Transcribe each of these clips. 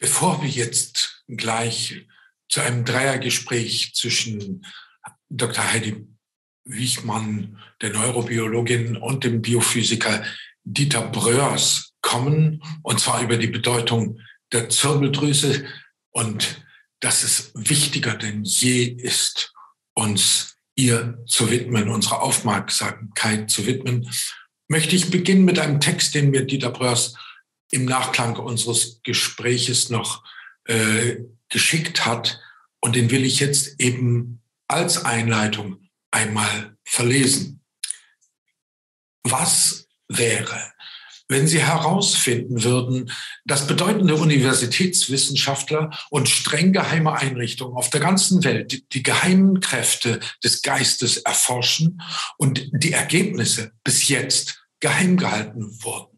Bevor wir jetzt gleich zu einem Dreiergespräch zwischen Dr. Heidi Wichmann, der Neurobiologin, und dem Biophysiker Dieter Bröers kommen, und zwar über die Bedeutung der Zirbeldrüse und dass es wichtiger denn je ist, uns ihr zu widmen, unsere Aufmerksamkeit zu widmen, möchte ich beginnen mit einem Text, den mir Dieter Bröers im Nachklang unseres Gespräches noch geschickt hat. Und den will ich jetzt eben als Einleitung einmal verlesen. Was wäre, wenn Sie herausfinden würden, dass bedeutende Universitätswissenschaftler und streng geheime Einrichtungen auf der ganzen Welt die geheimen Kräfte des Geistes erforschen und die Ergebnisse bis jetzt geheim gehalten wurden?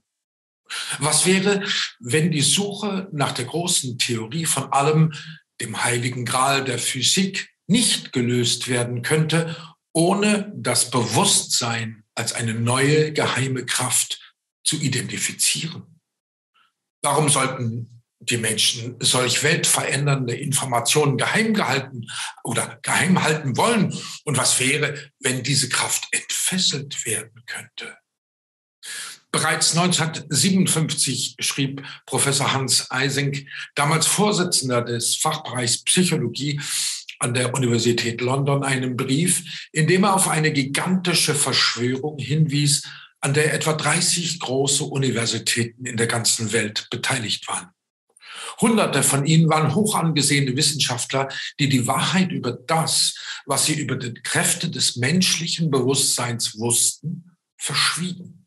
Was wäre, wenn die Suche nach der großen Theorie von allem, dem heiligen Gral der Physik, nicht gelöst werden könnte, ohne das Bewusstsein als eine neue geheime Kraft zu identifizieren? Warum sollten die Menschen solch weltverändernde Informationen geheim gehalten oder geheim halten wollen? Und was wäre, wenn diese Kraft entfesselt werden könnte? Bereits 1957 schrieb Professor Hans Eysenck, damals Vorsitzender des Fachbereichs Psychologie an der Universität London, einen Brief, in dem er auf eine gigantische Verschwörung hinwies, an der etwa 30 große Universitäten in der ganzen Welt beteiligt waren. Hunderte von ihnen waren hoch angesehene Wissenschaftler, die die Wahrheit über das, was sie über die Kräfte des menschlichen Bewusstseins wussten, verschwiegen.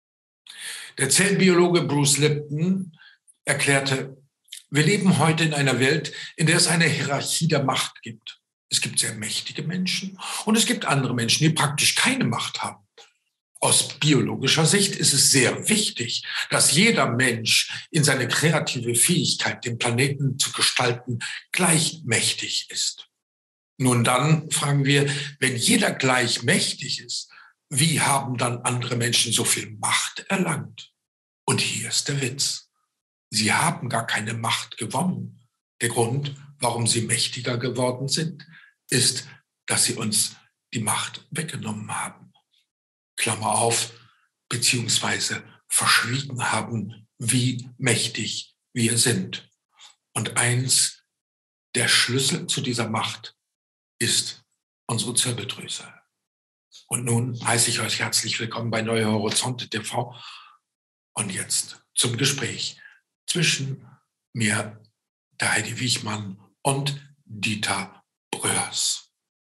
Der Zellbiologe Bruce Lipton erklärte, wir leben heute in einer Welt, in der es eine Hierarchie der Macht gibt. Es gibt sehr mächtige Menschen und es gibt andere Menschen, die praktisch keine Macht haben. Aus biologischer Sicht ist es sehr wichtig, dass jeder Mensch in seine kreative Fähigkeit, den Planeten zu gestalten, gleich mächtig ist. Nun dann fragen wir, wenn jeder gleich mächtig ist, wie haben dann andere Menschen so viel Macht erlangt? Und hier ist der Witz. Sie haben gar keine Macht gewonnen. Der Grund, warum sie mächtiger geworden sind, ist, dass sie uns die Macht weggenommen haben. Klammer auf, beziehungsweise verschwiegen haben, wie mächtig wir sind. Und eins der Schlüssel zu dieser Macht ist unsere Zirbeldrüse. Und nun heiße ich euch herzlich willkommen bei Neue Horizonte TV. Und jetzt zum Gespräch zwischen mir, der Heidi Wichmann, und Dieter Bröers.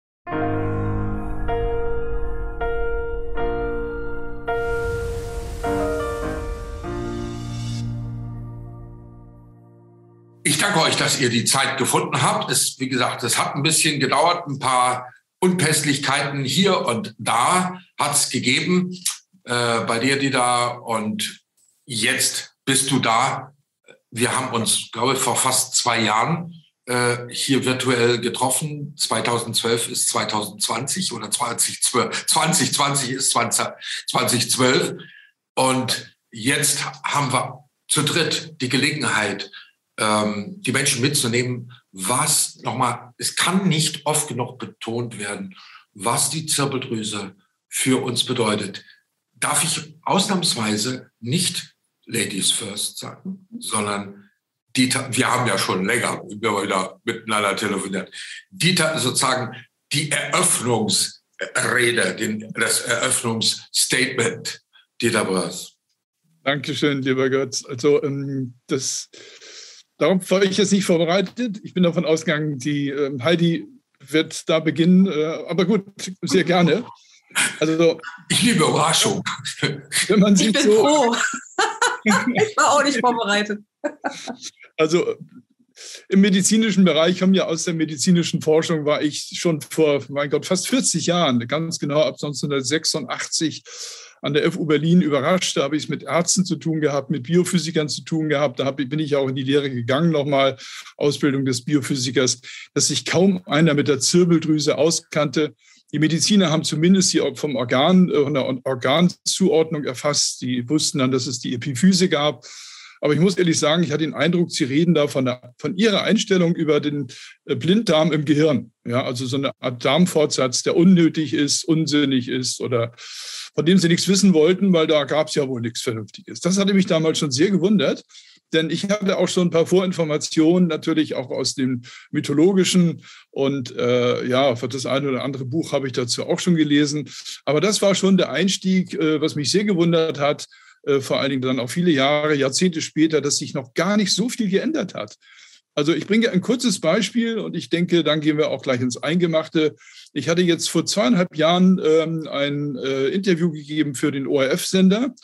Ich danke euch, dass ihr die Zeit gefunden habt. Wie gesagt, es hat ein bisschen gedauert, ein paar Unpässlichkeiten hier und da hat es gegeben, bei dir, Dieter, und jetzt bist du da. Wir haben uns, glaube ich, vor fast 2 Jahren hier virtuell getroffen. 2012 ist 2020 oder 2020 ist 2012. Und jetzt haben wir zu dritt die Gelegenheit, die Menschen mitzunehmen, was nochmal, es kann nicht oft genug betont werden, was die Zirbeldrüse für uns bedeutet. Darf ich ausnahmsweise nicht Ladies First sagen, sondern Dieter, wir haben ja schon länger wieder miteinander telefoniert. Dieter, sozusagen die Eröffnungsrede, das Eröffnungsstatement, Dieter Bröers. Dankeschön, lieber Götz. Also darauf war ich jetzt nicht vorbereitet. Ich bin davon ausgegangen, die Heidi wird da beginnen. Aber gut, sehr gerne. Also, ich liebe Überraschung. Wenn man ich bin froh. Ich war auch nicht vorbereitet. Also im medizinischen Bereich, haben ja aus der medizinischen Forschung, war ich schon vor, mein Gott, fast 40 Jahren, ganz genau ab 1986 an der FU Berlin überrascht. Da habe ich es mit Ärzten zu tun gehabt, mit Biophysikern zu tun gehabt. Bin ich auch in die Lehre gegangen, nochmal Ausbildung des Biophysikers, dass sich kaum einer mit der Zirbeldrüse auskannte. Die Mediziner haben zumindest die vom Organ, von der Organzuordnung erfasst. Die wussten dann, dass es die Epiphyse gab. Aber ich muss ehrlich sagen, ich hatte den Eindruck, Sie reden da von Ihrer Einstellung über den Blinddarm im Gehirn. Ja, also so eine Art Darmfortsatz, der unnötig ist, unsinnig ist oder von dem Sie nichts wissen wollten, weil da gab es ja wohl nichts Vernünftiges. Das hatte mich damals schon sehr gewundert. Denn ich hatte auch schon ein paar Vorinformationen, natürlich auch aus dem Mythologischen. Und für das eine oder andere Buch habe ich dazu auch schon gelesen. Aber das war schon der Einstieg, was mich sehr gewundert hat, vor allen Dingen dann auch viele Jahre, Jahrzehnte später, dass sich noch gar nicht so viel geändert hat. Also ich bringe ein kurzes Beispiel und ich denke, dann gehen wir auch gleich ins Eingemachte. Ich hatte jetzt vor 2,5 Jahren ein Interview gegeben für den ORF-Sender,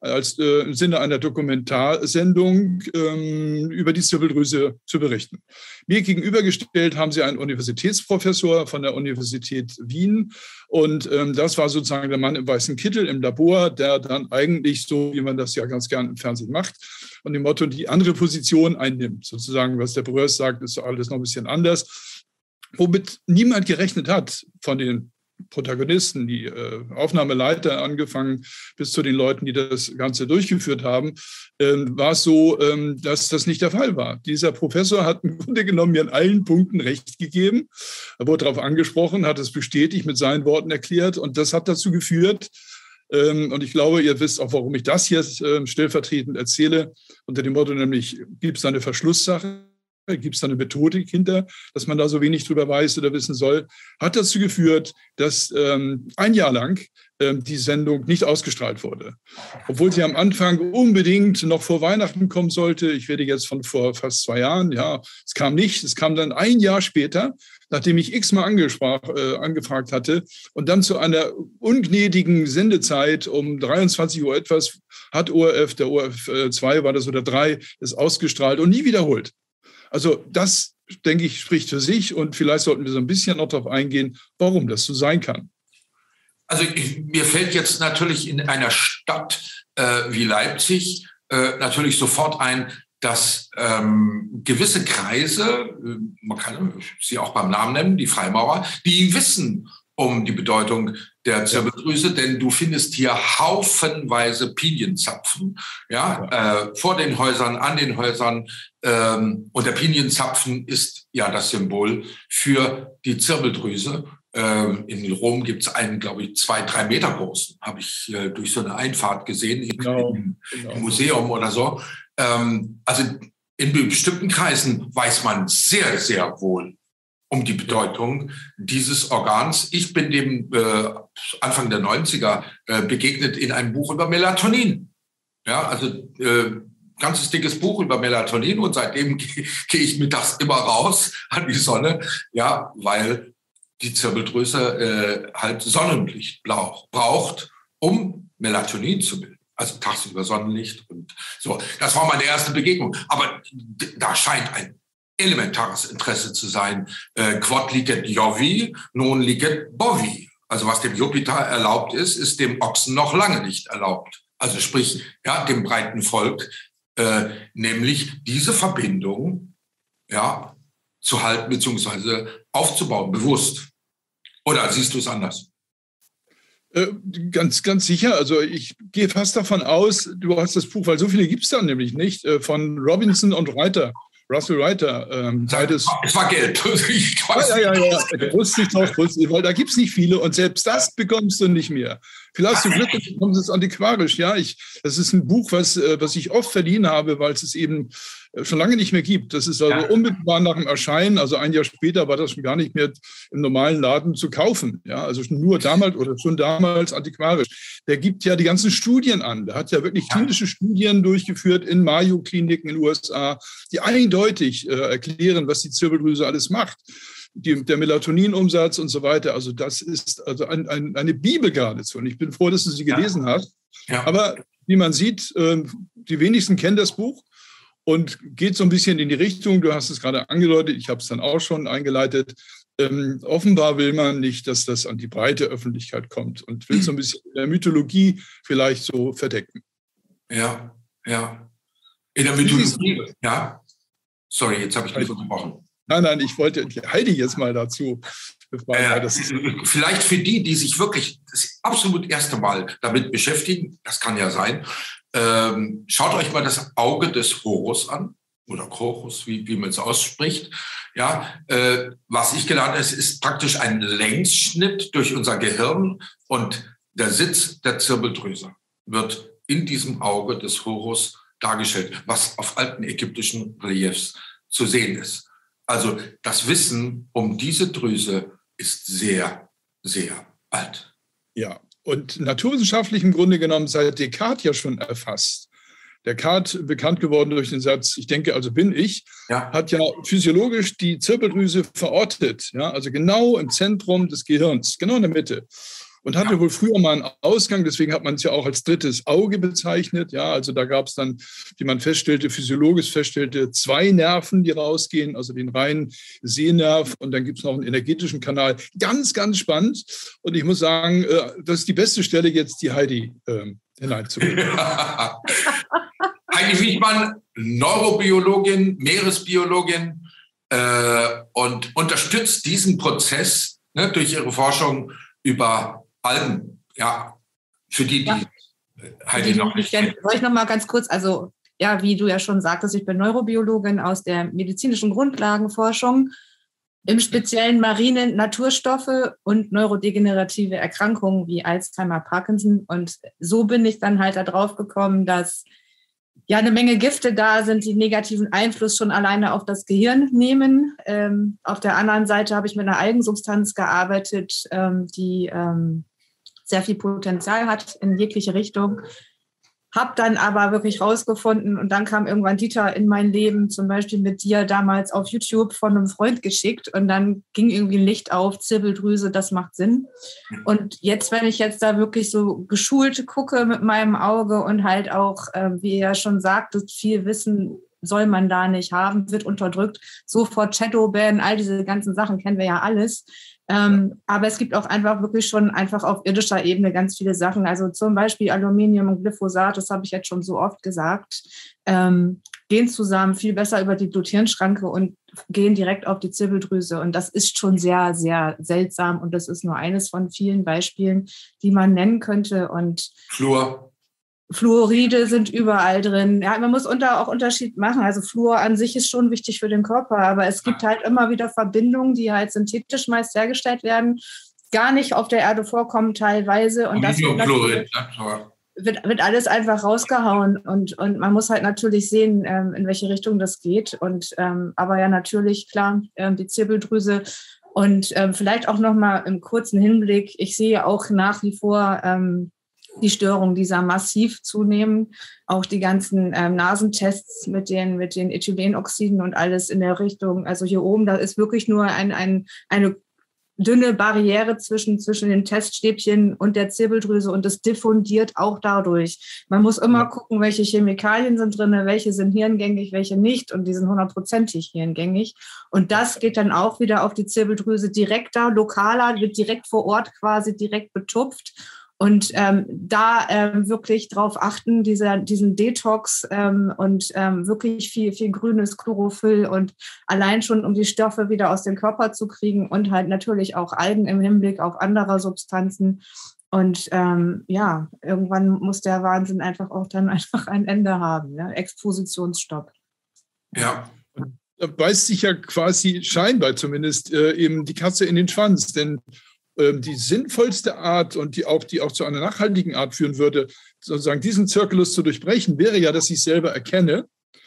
im Sinne einer Dokumentarsendung über die Zirbeldrüse zu berichten. Mir gegenübergestellt haben sie einen Universitätsprofessor von der Universität Wien und das war sozusagen der Mann im weißen Kittel im Labor, der dann eigentlich so, wie man das ja ganz gern im Fernsehen macht, und dem Motto die andere Position einnimmt. Sozusagen, was der Bröers sagt, ist alles noch ein bisschen anders. Womit niemand gerechnet hat von den Protagonisten, die Aufnahmeleiter angefangen bis zu den Leuten, die das Ganze durchgeführt haben, war es so, dass das nicht der Fall war. Dieser Professor hat im Grunde genommen mir an allen Punkten recht gegeben. Er wurde darauf angesprochen, hat es bestätigt, mit seinen Worten erklärt und das hat dazu geführt, und ich glaube, ihr wisst auch, warum ich das hier stellvertretend erzähle, unter dem Motto nämlich, gibt es eine Verschlusssache? Gibt es da eine Methodik hinter, dass man da so wenig drüber weiß oder wissen soll, hat dazu geführt, dass ein Jahr lang die Sendung nicht ausgestrahlt wurde. Obwohl sie am Anfang unbedingt noch vor Weihnachten kommen sollte. Ich rede jetzt von vor fast 2 Jahren. Ja, es kam nicht. Es kam dann ein Jahr später, nachdem ich x-mal angefragt hatte. Und dann zu einer ungnädigen Sendezeit um 23 Uhr etwas hat ORF, der ORF 2 war das oder 3, ist ausgestrahlt und nie wiederholt. Also das, denke ich, spricht für sich und vielleicht sollten wir so ein bisschen noch darauf eingehen, warum das so sein kann. Also mir fällt jetzt natürlich in einer Stadt wie Leipzig natürlich sofort ein, dass gewisse Kreise, man kann sie auch beim Namen nennen, die Freimaurer, die wissen um die Bedeutung der Zirbeldrüse, denn du findest hier haufenweise Pinienzapfen, vor den Häusern, an den Häusern, und der Pinienzapfen ist ja das Symbol für die Zirbeldrüse. In Rom gibt es einen, glaube ich, 2-3 Meter großen, habe ich durch so eine Einfahrt gesehen, im Museum oder so. Also in bestimmten Kreisen weiß man sehr, sehr wohl um die Bedeutung dieses Organs. Ich bin dem Anfang der 90er begegnet in einem Buch über Melatonin. Ja, also ganzes dickes Buch über Melatonin und seitdem gehe ich mittags immer raus an die Sonne, ja, weil die Zirbeldrüse halt Sonnenlicht braucht, um Melatonin zu bilden. Also tagsüber Sonnenlicht und so. Das war meine erste Begegnung. Aber da scheint ein elementares Interesse zu sein. Quod licet Jovi, non licet bovi. Also was dem Jupiter erlaubt ist, ist dem Ochsen noch lange nicht erlaubt. Also sprich, ja, dem breiten Volk, nämlich diese Verbindung zu halten bzw. aufzubauen, bewusst. Oder siehst du es anders? Ganz, ganz sicher. Also ich gehe fast davon aus, du hast das Buch, weil so viele gibt es da nämlich nicht, von Robinson und Russell Reiter. Es war gelb. Ja. Wusste ich doch, weil da gibt es nicht viele und selbst das bekommst du nicht mehr. Vielleicht zum Glück bekommst du es antiquarisch. Ja, das ist ein Buch, was ich oft verliehen habe, weil es eben schon lange nicht mehr gibt. Das ist also unmittelbar nach dem Erscheinen, also ein Jahr später war das schon gar nicht mehr im normalen Laden zu kaufen. Ja, also nur damals oder schon damals antiquarisch. Der gibt ja die ganzen Studien an. Der hat ja wirklich klinische Studien durchgeführt in Mayo-Kliniken in den USA, die eindeutig erklären, was die Zirbeldrüse alles macht. Der Melatoninumsatz und so weiter. Also das ist also eine Bibel geradezu. Und ich bin froh, dass du sie gelesen hast. Ja. Aber wie man sieht, die wenigsten kennen das Buch und geht so ein bisschen in die Richtung, du hast es gerade angedeutet, ich habe es dann auch schon eingeleitet, offenbar will man nicht, dass das an die breite Öffentlichkeit kommt und will so ein bisschen in der Mythologie vielleicht so verdecken. Ja. In der Mythologie, Sorry, jetzt habe ich dich unterbrochen. Nein, ich wollte Heidi jetzt mal dazu befragen. Vielleicht für die sich wirklich das absolut erste Mal damit beschäftigen, das kann ja sein, Schaut euch mal das Auge des Horus an, oder Chorus, wie man es ausspricht. Ja, was ich gelernt habe, es ist praktisch ein Längsschnitt durch unser Gehirn und der Sitz der Zirbeldrüse wird in diesem Auge des Horus dargestellt, was auf alten ägyptischen Reliefs zu sehen ist. Also das Wissen um diese Drüse ist sehr, sehr alt. Ja, und naturwissenschaftlich im Grunde genommen seit Descartes ja schon erfasst. Descartes, bekannt geworden durch den Satz, ich denke, also bin ich, hat ja physiologisch die Zirbeldrüse verortet, ja, also genau im Zentrum des Gehirns, genau in der Mitte. Und hatte wohl früher mal einen Ausgang, deswegen hat man es ja auch als drittes Auge bezeichnet. Ja, also da gab es dann, wie man feststellte, physiologisch feststellte, 2 Nerven, die rausgehen, also den reinen Sehnerv und dann gibt es noch einen energetischen Kanal. Ganz, ganz spannend. Und ich muss sagen, das ist die beste Stelle, jetzt die Heidi hineinzubringen. Heidi Wiechmann, Neurobiologin, Meeresbiologin und unterstützt diesen Prozess durch ihre Forschung über Algen, ja, für die Heidi noch nicht kennt. Soll ich noch mal ganz kurz, also ja, wie du ja schon sagtest, ich bin Neurobiologin aus der medizinischen Grundlagenforschung, im speziellen marine Naturstoffe und neurodegenerative Erkrankungen wie Alzheimer, Parkinson. Und so bin ich dann halt da drauf gekommen, dass ja eine Menge Gifte da sind, die negativen Einfluss schon alleine auf das Gehirn nehmen. Auf der anderen Seite habe ich mit einer Algensubstanz gearbeitet, die sehr viel Potenzial hat in jegliche Richtung. Habe dann aber wirklich rausgefunden und dann kam irgendwann Dieter in mein Leben, zum Beispiel mit dir damals auf YouTube von einem Freund geschickt und dann ging irgendwie ein Licht auf, Zirbeldrüse, das macht Sinn. Und jetzt, wenn ich jetzt da wirklich so geschult gucke mit meinem Auge und halt auch, wie ihr ja schon sagt, viel Wissen soll man da nicht haben, wird unterdrückt, sofort Shadowban, all diese ganzen Sachen kennen wir ja alles. Aber es gibt auch einfach wirklich schon einfach auf irdischer Ebene ganz viele Sachen. Also zum Beispiel Aluminium und Glyphosat, das habe ich jetzt schon so oft gesagt, gehen zusammen viel besser über die Blut-Hirn-Schranke und gehen direkt auf die Zirbeldrüse. Und das ist schon sehr, sehr seltsam. Und das ist nur eines von vielen Beispielen, die man nennen könnte. Und Fluoride sind überall drin. Ja, man muss auch Unterschied machen. Also Fluor an sich ist schon wichtig für den Körper, aber es gibt halt immer wieder Verbindungen, die halt synthetisch meist hergestellt werden, gar nicht auf der Erde vorkommen teilweise. Und das wird alles einfach rausgehauen. Und man muss halt natürlich sehen, in welche Richtung das geht. Und aber ja, natürlich, klar, die Zirbeldrüse. Und vielleicht auch noch mal im kurzen Hinblick, ich sehe auch nach wie vor die Störungen dieser massiv zunehmen, auch die ganzen Nasentests mit den Ethylenoxiden und alles in der Richtung. Also hier oben, da ist wirklich nur eine dünne Barriere zwischen den Teststäbchen und der Zirbeldrüse und das diffundiert auch dadurch. Man muss immer gucken, welche Chemikalien sind drin, welche sind hirngängig, welche nicht und die sind 100%ig hirngängig. Und das geht dann auch wieder auf die Zirbeldrüse direkter, lokaler, wird direkt vor Ort quasi direkt betupft. Und da wirklich drauf achten, diesen Detox und wirklich viel grünes Chlorophyll und allein schon, um die Stoffe wieder aus dem Körper zu kriegen und halt natürlich auch Algen im Hinblick auf andere Substanzen. Und ja, irgendwann muss der Wahnsinn einfach auch dann einfach ein Ende haben, ja? Expositionsstopp. Ja. Da beißt sich ja quasi scheinbar zumindest eben die Katze in den Schwanz, denn die sinnvollste Art und die auch zu einer nachhaltigen Art führen würde, sozusagen diesen Zirkelus zu durchbrechen, wäre ja, dass ich selber erkenne.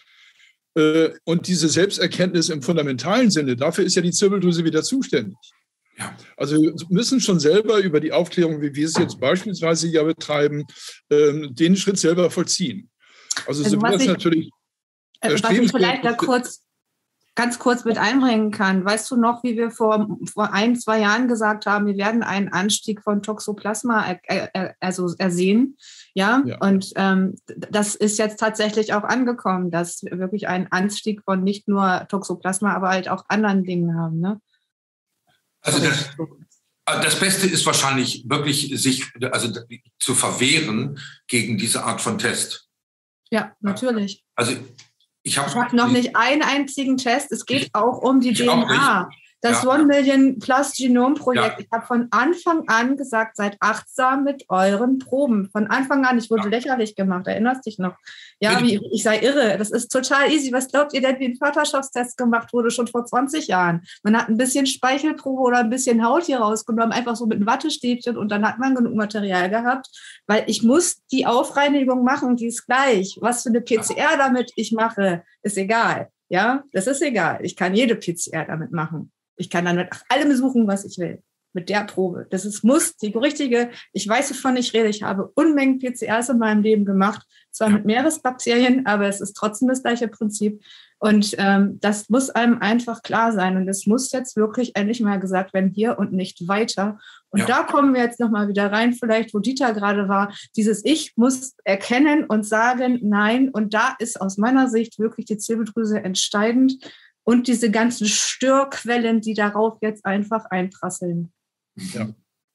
Und diese Selbsterkenntnis im fundamentalen Sinne, dafür ist ja die Zirbeldrüse wieder zuständig. Ja. Also wir müssen schon selber über die Aufklärung, wie wir es jetzt beispielsweise ja betreiben, den Schritt selber vollziehen. Also so wird das natürlich. Was ich vielleicht da ganz kurz mit einbringen kann. Weißt du noch, wie wir vor 1-2 Jahren gesagt haben, wir werden einen Anstieg von Toxoplasma ersehen? Ja? Und das ist jetzt tatsächlich auch angekommen, dass wir wirklich einen Anstieg von nicht nur Toxoplasma, aber halt auch anderen Dingen haben. Ne? Also das Beste ist wahrscheinlich wirklich, sich zu verwehren gegen diese Art von Test. Ja, natürlich. Also ich habe noch nicht einen einzigen Test. Es geht auch um die DNA. Das Ja. 1 Million Plus Genom-Projekt. Ja. Ich habe von Anfang an gesagt, seid achtsam mit euren Proben. Von Anfang an, ich wurde lächerlich gemacht, erinnerst dich noch? Ja, wie ich sei irre. Das ist total easy. Was glaubt ihr denn, wie ein Vaterschaftstest gemacht wurde, schon vor 20 Jahren? Man hat ein bisschen Speichelprobe oder ein bisschen Haut hier rausgenommen, einfach so mit einem Wattestäbchen und dann hat man genug Material gehabt, weil ich muss die Aufreinigung machen, die ist gleich. Was für eine PCR damit ich mache, ist egal. Ja, das ist egal. Ich kann jede PCR damit machen. Ich kann dann mit allem suchen, was ich will. Mit der Probe. Das ist die richtige. Ich weiß, wovon ich rede. Ich habe Unmengen PCRs in meinem Leben gemacht. Zwar mit Meeresbakterien, aber es ist trotzdem das gleiche Prinzip. Und das muss einem einfach klar sein. Und es muss jetzt wirklich endlich mal gesagt werden, hier und nicht weiter. Und da kommen wir jetzt nochmal wieder rein, vielleicht, wo Dieter gerade war. Dieses Ich muss erkennen und sagen, nein. Und da ist aus meiner Sicht wirklich die Zirbeldrüse entscheidend. Und diese ganzen Störquellen, die darauf jetzt einfach einprasseln. Ja.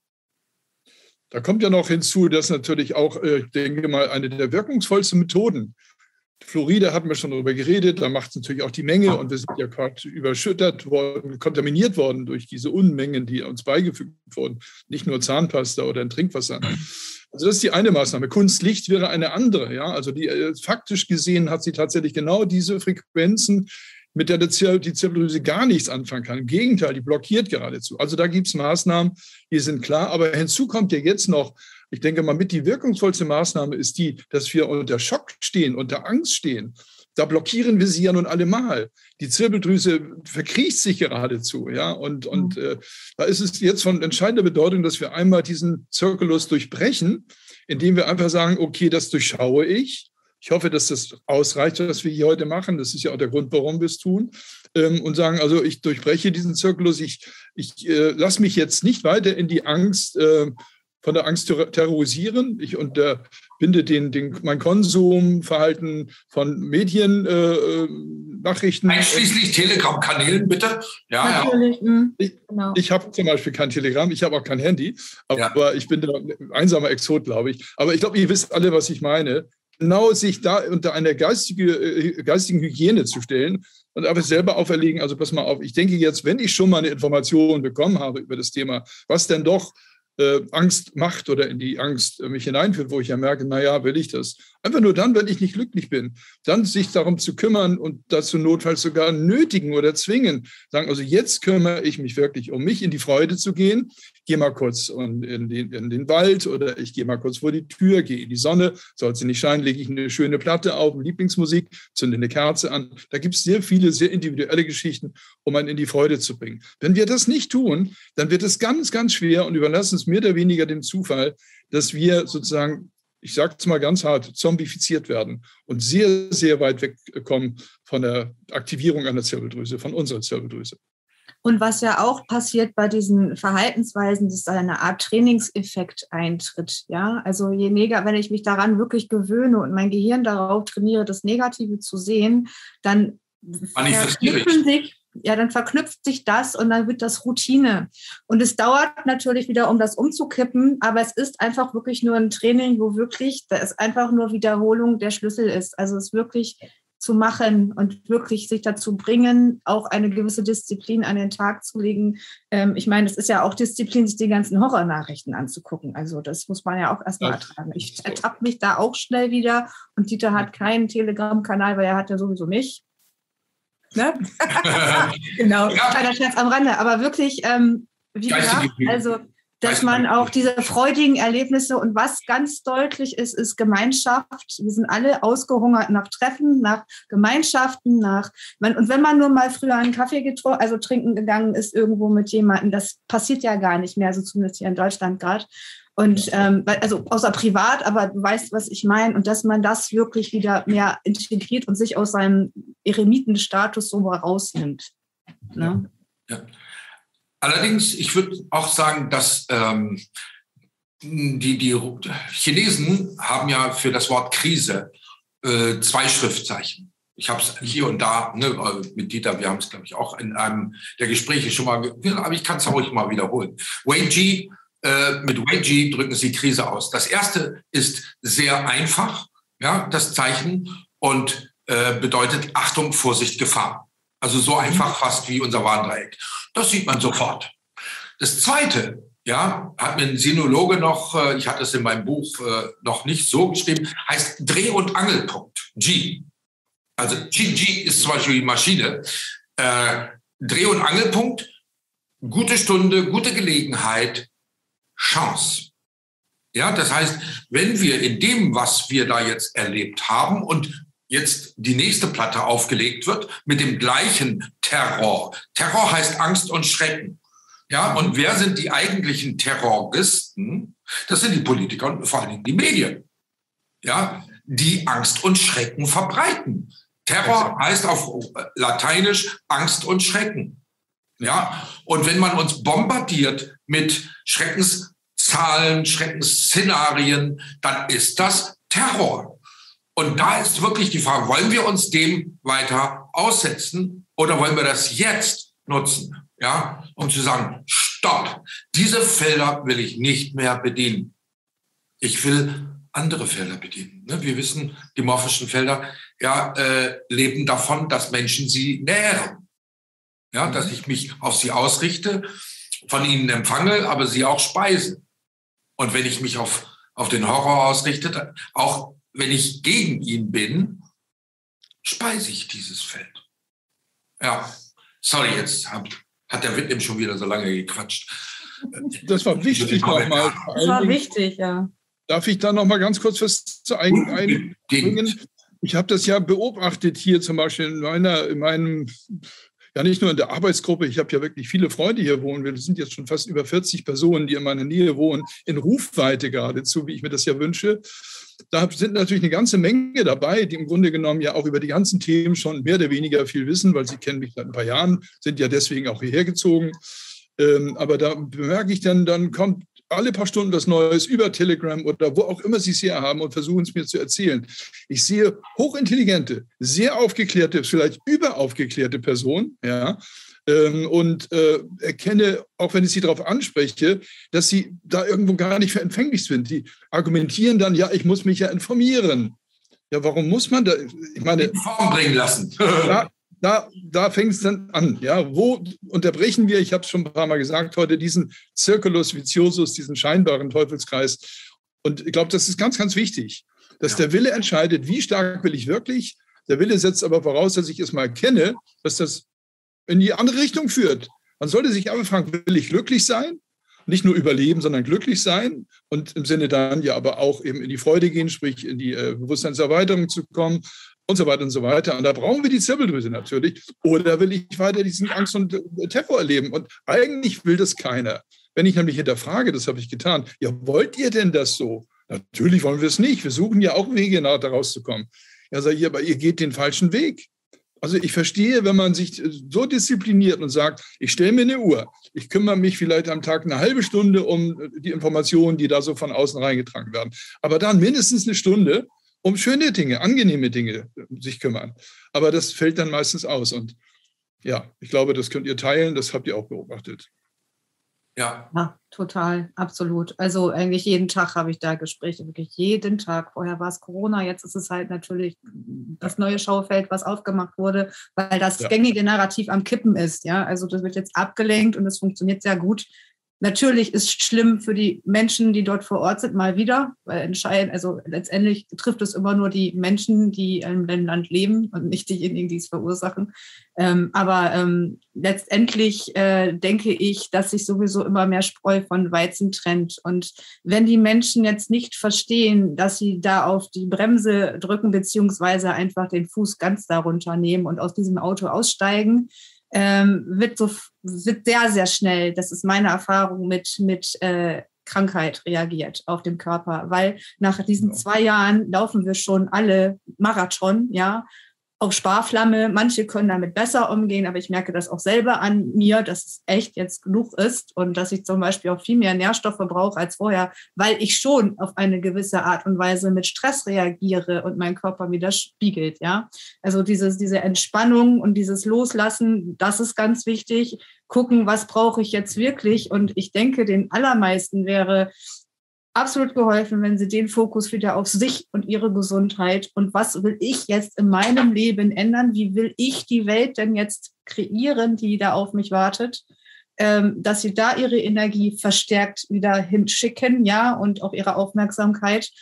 Da kommt ja noch hinzu, dass natürlich auch, ich denke mal, eine der wirkungsvollsten Methoden, Fluoride hatten wir schon darüber geredet, da macht es natürlich auch die Menge und wir sind ja gerade überschüttet worden, kontaminiert worden durch diese Unmengen, die uns beigefügt wurden, nicht nur Zahnpasta oder ein Trinkwasser. Also das ist die eine Maßnahme. Kunstlicht wäre eine andere. Ja? Also faktisch gesehen hat sie tatsächlich genau diese Frequenzen, mit der die Zirbeldrüse gar nichts anfangen kann. Im Gegenteil, die blockiert geradezu. Also da gibt es Maßnahmen, die sind klar. Aber hinzu kommt ja jetzt noch, ich denke mal, mit die wirkungsvollste Maßnahme ist die, dass wir unter Schock stehen, unter Angst stehen. Da blockieren wir sie ja nun allemal. Die Zirbeldrüse verkriecht sich geradezu. Ja? Und da ist es jetzt von entscheidender Bedeutung, dass wir einmal diesen Zirkulus durchbrechen, indem wir einfach sagen, okay, das durchschaue ich. Ich hoffe, dass das ausreicht, was wir hier heute machen. Das ist ja auch der Grund, warum wir es tun. Und sagen, also ich durchbreche diesen Zirkulus. Ich lasse mich jetzt nicht weiter in die Angst, von der Angst terrorisieren. Ich unterbinde mein Konsumverhalten von Mediennachrichten. Einschließlich Telegram-Kanälen, bitte. Ja, natürlich. Ja. Ich habe zum Beispiel kein Telegram, ich habe auch kein Handy, aber ich bin ein einsamer Exot, glaube ich. Aber ich glaube, ihr wisst alle, was ich meine. Genau sich da unter eine geistigen Hygiene zu stellen und aber selber auferlegen, also pass mal auf, ich denke jetzt, wenn ich schon mal eine Information bekommen habe über das Thema, was denn doch Angst macht oder in die Angst mich hineinführt, wo ich ja merke, naja, will ich das? Einfach nur dann, wenn ich nicht glücklich bin, dann sich darum zu kümmern und dazu notfalls sogar nötigen oder zwingen, sagen, also jetzt kümmere ich mich wirklich um mich, in die Freude zu gehen, gehe mal kurz in den Wald oder ich gehe mal kurz vor die Tür, gehe in die Sonne, soll sie nicht scheinen, lege ich eine schöne Platte auf, Lieblingsmusik, zünde eine Kerze an. Da gibt es sehr viele, sehr individuelle Geschichten, um einen in die Freude zu bringen. Wenn wir das nicht tun, dann wird es ganz, ganz schwer und überlassen es mehr oder weniger dem Zufall, dass wir sozusagen, ich sage es mal ganz hart, zombifiziert werden und sehr, sehr weit wegkommen von der Aktivierung einer Zirbeldrüse, von unserer Zirbeldrüse. Und was ja auch passiert bei diesen Verhaltensweisen, dass da eine Art Trainingseffekt eintritt. Ja, also wenn ich mich daran wirklich gewöhne und mein Gehirn darauf trainiere, das Negative zu sehen, dann verknüpft sich das und dann wird das Routine. Und es dauert natürlich wieder, um das umzukippen, aber es ist einfach wirklich nur ein Training, wo wirklich, da ist einfach nur Wiederholung der Schlüssel ist. Also es wirklich zu machen und wirklich sich dazu bringen, auch eine gewisse Disziplin an den Tag zu legen. Ich meine, es ist ja auch Disziplin, sich die ganzen Horrornachrichten anzugucken. Also das muss man ja auch erstmal ertragen. Ich ertappe mich da auch schnell wieder und Dieter hat keinen Telegram-Kanal, weil er hat ja sowieso mich. Ne? Genau, kleiner Scherz am Rande. Aber wirklich, wie gesagt, also dass man auch diese freudigen Erlebnisse und was ganz deutlich ist, ist Gemeinschaft. Wir sind alle ausgehungert nach Treffen, nach Gemeinschaften, und wenn man nur mal früher einen Kaffee trinken gegangen ist irgendwo mit jemandem, das passiert ja gar nicht mehr, so zumindest hier in Deutschland gerade. Und also außer privat, aber du weißt, was ich meine. Und dass man das wirklich wieder mehr integriert und sich aus seinem Eremitenstatus so rausnimmt. Ne? Ja. Allerdings, ich würde auch sagen, dass die Chinesen haben ja für das Wort Krise 2 Schriftzeichen. Ich habe es hier und da mit Dieter, wir haben es, glaube ich, auch in einem der Gespräche schon mal, aber ich kann es auch mal wiederholen. Wei-Ji, mit Wei-Ji drücken sie Krise aus. Das erste ist sehr einfach, ja, das Zeichen, und bedeutet Achtung, Vorsicht, Gefahr. Also so einfach fast wie unser Warndreieck. Das sieht man sofort. Das Zweite, ja, hat mir ein Sinologe noch, ich hatte es in meinem Buch noch nicht so geschrieben, heißt Dreh- und Angelpunkt, G. Also G ist zum Beispiel die Maschine. Dreh- und Angelpunkt, gute Stunde, gute Gelegenheit, Chance. Ja, das heißt, wenn wir in dem, was wir da jetzt erlebt haben und jetzt die nächste Platte aufgelegt wird mit dem gleichen Terror. Terror heißt Angst und Schrecken. Ja, und wer sind die eigentlichen Terroristen? Das sind die Politiker und vor allen Dingen die Medien. Ja, die Angst und Schrecken verbreiten. Terror heißt auf Lateinisch Angst und Schrecken. Ja, und wenn man uns bombardiert mit Schreckenszahlen, Schreckensszenarien, dann ist das Terror. Und da ist wirklich die Frage, wollen wir uns dem weiter aussetzen oder wollen wir das jetzt nutzen, ja, um zu sagen, stopp, diese Felder will ich nicht mehr bedienen. Ich will andere Felder bedienen. Wir wissen, die morphischen Felder leben davon, dass Menschen sie nähren. Ja, dass ich mich auf sie ausrichte, von ihnen empfange, aber sie auch speise. Und wenn ich mich auf den Horror ausrichte, auch wenn ich gegen ihn bin, speise ich dieses Feld. Ja, sorry, jetzt hat der Whitlam schon wieder so lange gequatscht. Das war wichtig nochmal. Das war wichtig, ja. Darf ich da noch mal ganz kurz was zu einbringen? Ich habe das ja beobachtet hier zum Beispiel in meinem, ja nicht nur in der Arbeitsgruppe, ich habe ja wirklich viele Freunde hier wohnen. Wir sind jetzt schon fast über 40 Personen, die in meiner Nähe wohnen, in Rufweite geradezu, wie ich mir das ja wünsche. Da sind natürlich eine ganze Menge dabei, die im Grunde genommen ja auch über die ganzen Themen schon mehr oder weniger viel wissen, weil sie kennen mich seit ein paar Jahren, sind ja deswegen auch hierher gezogen. Aber da bemerke ich dann kommt alle paar Stunden was Neues über Telegram oder wo auch immer sie es her haben und versuchen es mir zu erzählen. Ich sehe hochintelligente, sehr aufgeklärte, vielleicht überaufgeklärte Personen, ja, und erkenne, auch wenn ich sie darauf anspreche, dass sie da irgendwo gar nicht für empfänglich sind. Die argumentieren dann, ja, ich muss mich ja informieren. Ja, warum muss man da? Ich meine, in Form bringen lassen. Da fängt es dann an. Ja, wo unterbrechen wir, ich habe es schon ein paar Mal gesagt heute, diesen Circulus viciosus, diesen scheinbaren Teufelskreis. Und ich glaube, das ist ganz, ganz wichtig, dass der Wille entscheidet, wie stark will ich wirklich. Der Wille setzt aber voraus, dass ich es mal erkenne, dass das in die andere Richtung führt. Man sollte sich aber fragen, will ich glücklich sein? Nicht nur überleben, sondern glücklich sein und im Sinne dann ja aber auch eben in die Freude gehen, sprich in die Bewusstseinserweiterung zu kommen und so weiter und so weiter. Und da brauchen wir die Zirbeldrüse natürlich. Oder will ich weiter diesen Angst und Terror erleben? Und eigentlich will das keiner. Wenn ich nämlich hinterfrage, das habe ich getan, ja, wollt ihr denn das so? Natürlich wollen wir es nicht. Wir suchen ja auch Wege, da rauszukommen. Ja, sage ich, aber ihr geht den falschen Weg. Also ich verstehe, wenn man sich so diszipliniert und sagt, ich stelle mir eine Uhr, ich kümmere mich vielleicht am Tag eine halbe Stunde um die Informationen, die da so von außen reingetragen werden. Aber dann mindestens eine Stunde um schöne Dinge, angenehme Dinge sich kümmern. Aber das fällt dann meistens aus. Und ja, ich glaube, das könnt ihr teilen, das habt ihr auch beobachtet. Ja, total, absolut. Also eigentlich jeden Tag habe ich da Gespräche, wirklich jeden Tag. Vorher war es Corona, jetzt ist es halt natürlich das neue Schaufeld, was aufgemacht wurde, weil das gängige Narrativ am Kippen ist. Ja, also das wird jetzt abgelenkt und es funktioniert sehr gut. Natürlich ist es schlimm für die Menschen, die dort vor Ort sind, mal wieder, weil letztendlich trifft es immer nur die Menschen, die in dem Land leben und nicht diejenigen, die es verursachen. Aber letztendlich denke ich, dass sich sowieso immer mehr Spreu von Weizen trennt. Und wenn die Menschen jetzt nicht verstehen, dass sie da auf die Bremse drücken, beziehungsweise einfach den Fuß ganz darunter nehmen und aus diesem Auto aussteigen, wird sehr, sehr schnell, das ist meine Erfahrung, mit Krankheit reagiert auf dem Körper, weil nach diesen 2 Jahren laufen wir schon alle Marathon, ja, auf Sparflamme. Manche können damit besser umgehen, aber ich merke das auch selber an mir, dass es echt jetzt genug ist und dass ich zum Beispiel auch viel mehr Nährstoffe brauche als vorher, weil ich schon auf eine gewisse Art und Weise mit Stress reagiere und mein Körper wieder spiegelt, ja. Also diese Entspannung und dieses Loslassen, das ist ganz wichtig. Gucken, was brauche ich jetzt wirklich? Und ich denke, den allermeisten wäre absolut geholfen, wenn sie den Fokus wieder auf sich und ihre Gesundheit und was will ich jetzt in meinem Leben ändern, wie will ich die Welt denn jetzt kreieren, die da auf mich wartet, dass sie da ihre Energie verstärkt wieder hinschicken, ja, und auch ihre Aufmerksamkeit.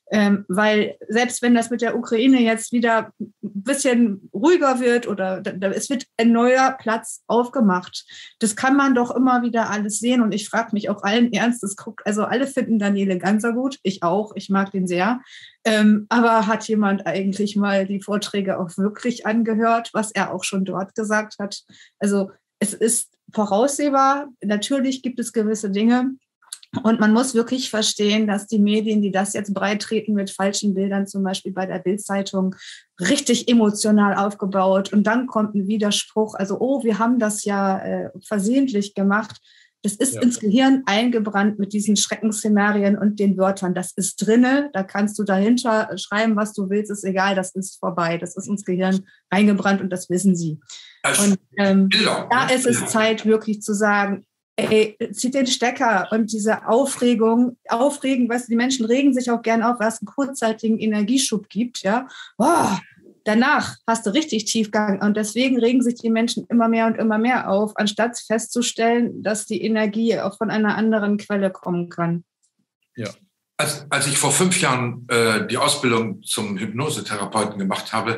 Weil selbst wenn das mit der Ukraine jetzt wieder ein bisschen ruhiger wird oder es wird ein neuer Platz aufgemacht, das kann man doch immer wieder alles sehen. Und ich frage mich auch allen Ernstes, also alle finden Daniele Ganser gut, ich auch, ich mag den sehr. Aber hat jemand eigentlich mal die Vorträge auch wirklich angehört, was er auch schon dort gesagt hat? Also es ist voraussehbar, natürlich gibt es gewisse Dinge, und man muss wirklich verstehen, dass die Medien, die das jetzt breittreten mit falschen Bildern, zum Beispiel bei der Bild-Zeitung, richtig emotional aufgebaut. Und dann kommt ein Widerspruch. Also, oh, wir haben das ja versehentlich gemacht. Das ist ins Gehirn eingebrannt mit diesen Schreckensszenarien und den Wörtern. Das ist drinne. Da kannst du dahinter schreiben, was du willst. Ist egal. Das ist vorbei. Das ist ins Gehirn eingebrannt und das wissen sie. Und da ist es Zeit, wirklich zu sagen, ey, zieht den Stecker und diese Aufregen, weißt du, die Menschen regen sich auch gern auf, was einen kurzzeitigen Energieschub gibt, ja. Boah, danach hast du richtig Tiefgang und deswegen regen sich die Menschen immer mehr und immer mehr auf, anstatt festzustellen, dass die Energie auch von einer anderen Quelle kommen kann. Ja. Als ich vor 5 Jahren die Ausbildung zum Hypnosetherapeuten gemacht habe,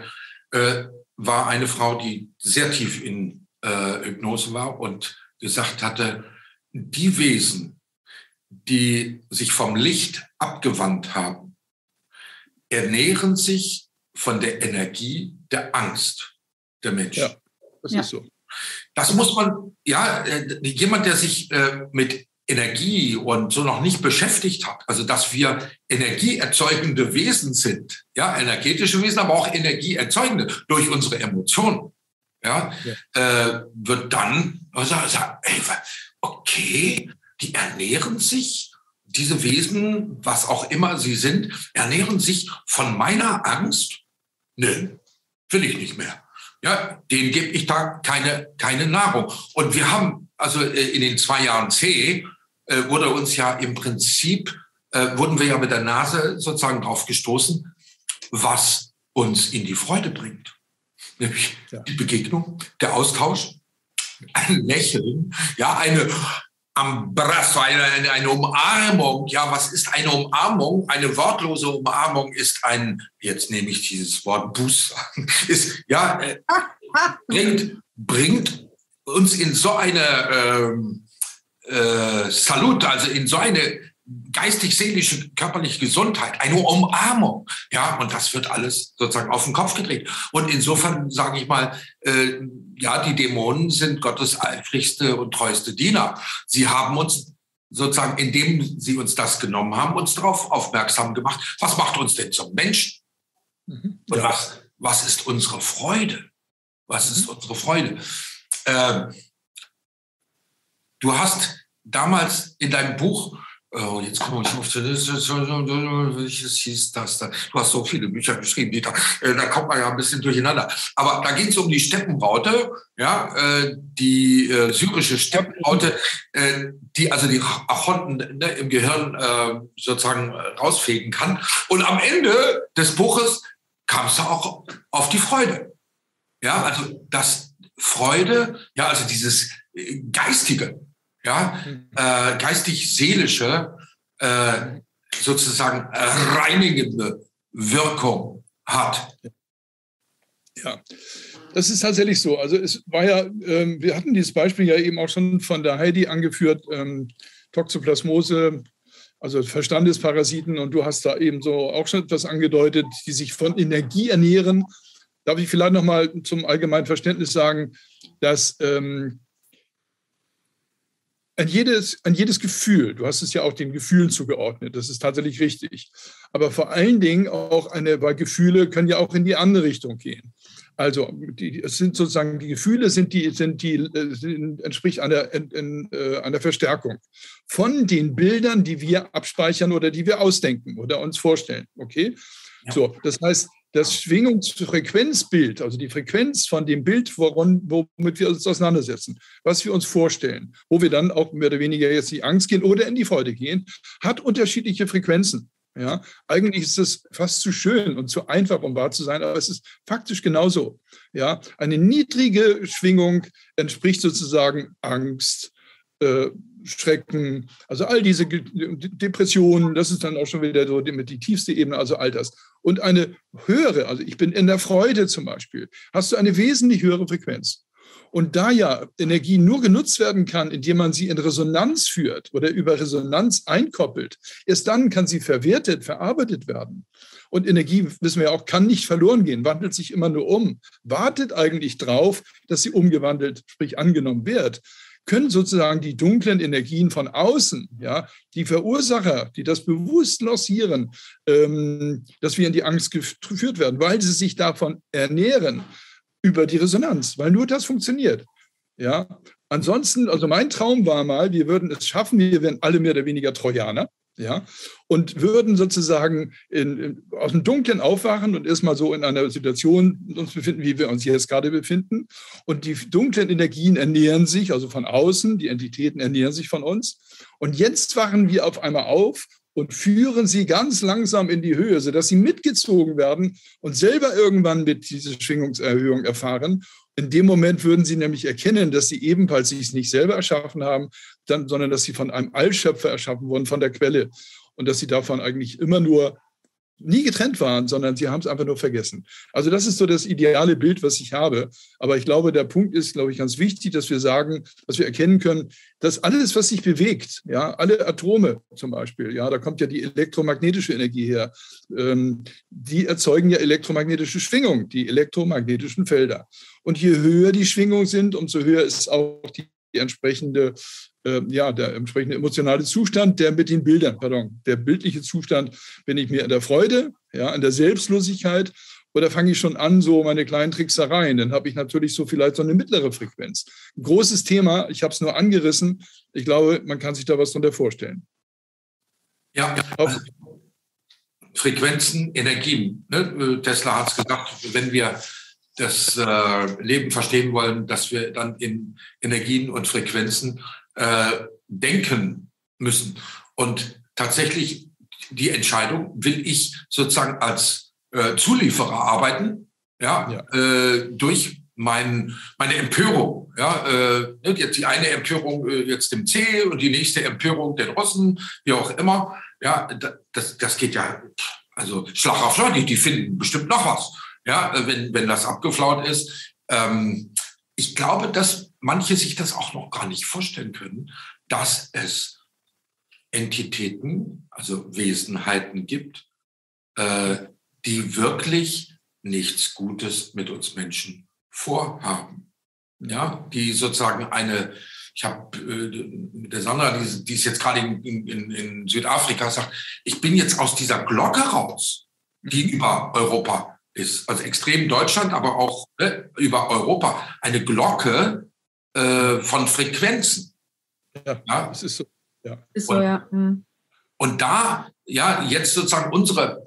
war eine Frau, die sehr tief in Hypnose war und gesagt hatte, die Wesen, die sich vom Licht abgewandt haben, ernähren sich von der Energie der Angst der Menschen. Ja, das ist so. Das muss man, jemand, der sich mit Energie und so noch nicht beschäftigt hat, also dass wir energieerzeugende Wesen sind, ja, energetische Wesen, aber auch energieerzeugende durch unsere Emotionen. Wird dann sagen, ey, okay, die ernähren sich, diese Wesen, was auch immer sie sind, ernähren sich von meiner Angst? Nö, will ich nicht mehr. Ja, denen gebe ich da keine Nahrung. Und wir haben, also in den 2 Jahren C, wurde uns ja im Prinzip, wurden wir ja mit der Nase sozusagen drauf gestoßen, was uns in die Freude bringt. Nämlich die Begegnung, der Austausch, ein Lächeln, ja, eine Abrazo, eine Umarmung. Ja, was ist eine Umarmung? Eine wortlose Umarmung ist jetzt nehme ich dieses Wort Buß, ist, ja, bringt uns in so eine Salut, also in so eine geistig-seelische, körperliche Gesundheit, eine Umarmung. Ja, und das wird alles sozusagen auf den Kopf gedreht. Und insofern sage ich mal, die Dämonen sind Gottes eifrigste und treueste Diener. Sie haben uns sozusagen, indem sie uns das genommen haben, uns darauf aufmerksam gemacht, was macht uns denn zum Menschen? Und was ist unsere Freude? Was ist unsere Freude? Du hast damals in deinem Buch, jetzt komme ich auf welches hieß das da? Du hast so viele Bücher geschrieben, Dieter. Da kommt man ja ein bisschen durcheinander. Aber da geht es um die Steppenraute, die syrische Steppenraute, die also die Achonten im Gehirn sozusagen rausfegen kann. Und am Ende des Buches kamst du auch auf die Freude. Ja, also das Freude, ja, also dieses Geistige, geistig-seelische, sozusagen reinigende Wirkung hat. Ja, das ist tatsächlich so. Also es war ja, wir hatten dieses Beispiel ja eben auch schon von der Heidi angeführt, Toxoplasmose, also Verstandesparasiten, und du hast da eben so auch schon etwas angedeutet, die sich von Energie ernähren. Darf ich vielleicht noch mal zum allgemeinen Verständnis sagen, dass an jedes Gefühl, du hast es ja auch den Gefühlen zugeordnet, das ist tatsächlich richtig, aber vor allen Dingen auch weil Gefühle können ja auch in die andere Richtung gehen. Also es sind sozusagen die Gefühle entspricht einer Verstärkung von den Bildern, die wir abspeichern oder die wir ausdenken oder uns vorstellen. Okay, so, das heißt, das Schwingungsfrequenzbild, also die Frequenz von dem Bild, womit wir uns auseinandersetzen, was wir uns vorstellen, wo wir dann auch mehr oder weniger jetzt in die Angst gehen oder in die Freude gehen, hat unterschiedliche Frequenzen. Ja, eigentlich ist es fast zu schön und zu einfach, um wahr zu sein, aber es ist faktisch genauso. Ja, eine niedrige Schwingung entspricht sozusagen Angst, Schrecken, also all diese Depressionen, das ist dann auch schon wieder so die tiefste Ebene, also all das. Und eine höhere, also ich bin in der Freude zum Beispiel, hast du eine wesentlich höhere Frequenz. Und da ja Energie nur genutzt werden kann, indem man sie in Resonanz führt oder über Resonanz einkoppelt, erst dann kann sie verwertet, verarbeitet werden. Und Energie, wissen wir auch, kann nicht verloren gehen, wandelt sich immer nur um, wartet eigentlich drauf, dass sie umgewandelt, sprich angenommen wird. Können sozusagen die dunklen Energien von außen, ja, die Verursacher, die das bewusst lancieren, dass wir in die Angst geführt werden, weil sie sich davon ernähren, über die Resonanz, weil nur das funktioniert. Ja, ansonsten, also mein Traum war mal, wir würden es schaffen, wir wären alle mehr oder weniger Trojaner, ja, und würden sozusagen aus dem Dunklen aufwachen und erstmal so in einer Situation uns befinden, wie wir uns jetzt gerade befinden. Und die dunklen Energien ernähren sich, also von außen, die Entitäten ernähren sich von uns. Und jetzt wachen wir auf einmal auf und führen sie ganz langsam in die Höhe, sodass sie mitgezogen werden und selber irgendwann mit dieser Schwingungserhöhung erfahren. In dem Moment würden sie nämlich erkennen, dass sie ebenfalls sich nicht selber erschaffen haben, sondern dass sie von einem Allschöpfer erschaffen wurden, von der Quelle. Und dass sie davon eigentlich immer nur nie getrennt waren, sondern sie haben es einfach nur vergessen. Also das ist so das ideale Bild, was ich habe. Aber ich glaube, der Punkt ist, glaube ich, ganz wichtig, dass wir sagen, dass wir erkennen können, dass alles, was sich bewegt, ja, alle Atome zum Beispiel, ja, da kommt ja die elektromagnetische Energie her, die erzeugen ja elektromagnetische Schwingung, die elektromagnetischen Felder. Und je höher die Schwingungen sind, umso höher ist auch die entsprechende der entsprechende emotionale Zustand, der mit den Bildern, der bildliche Zustand, bin ich mir in der Freude, ja, in der Selbstlosigkeit, oder fange ich schon an, so meine kleinen Tricksereien, dann habe ich natürlich so vielleicht so eine mittlere Frequenz. Ein großes Thema, ich habe es nur angerissen, ich glaube, man kann sich da was drunter vorstellen. Ja, also Frequenzen, Energien. Ne? Tesla hat es gesagt, wenn wir das Leben verstehen wollen, dass wir dann in Energien und Frequenzen denken müssen. Und tatsächlich die Entscheidung, will ich sozusagen als Zulieferer arbeiten, durch meine Empörung. Ja, jetzt die eine Empörung jetzt dem C und die nächste Empörung den Russen, wie auch immer. Ja, das geht ja, also Schlag auf Schlag, die finden bestimmt noch was. Ja, wenn das abgeflaut ist. Ich glaube, dass manche sich das auch noch gar nicht vorstellen können, dass es Entitäten, also Wesenheiten gibt, die wirklich nichts Gutes mit uns Menschen vorhaben. Ja, die sozusagen ich habe mit der Sandra, die ist jetzt gerade in Südafrika, sagt, ich bin jetzt aus dieser Glocke raus, die über Europa ist, also extrem Deutschland, aber auch über Europa, eine Glocke von Frequenzen. Ja, es ist so. Ja. Ist so, ja. Und da, ja, jetzt sozusagen unsere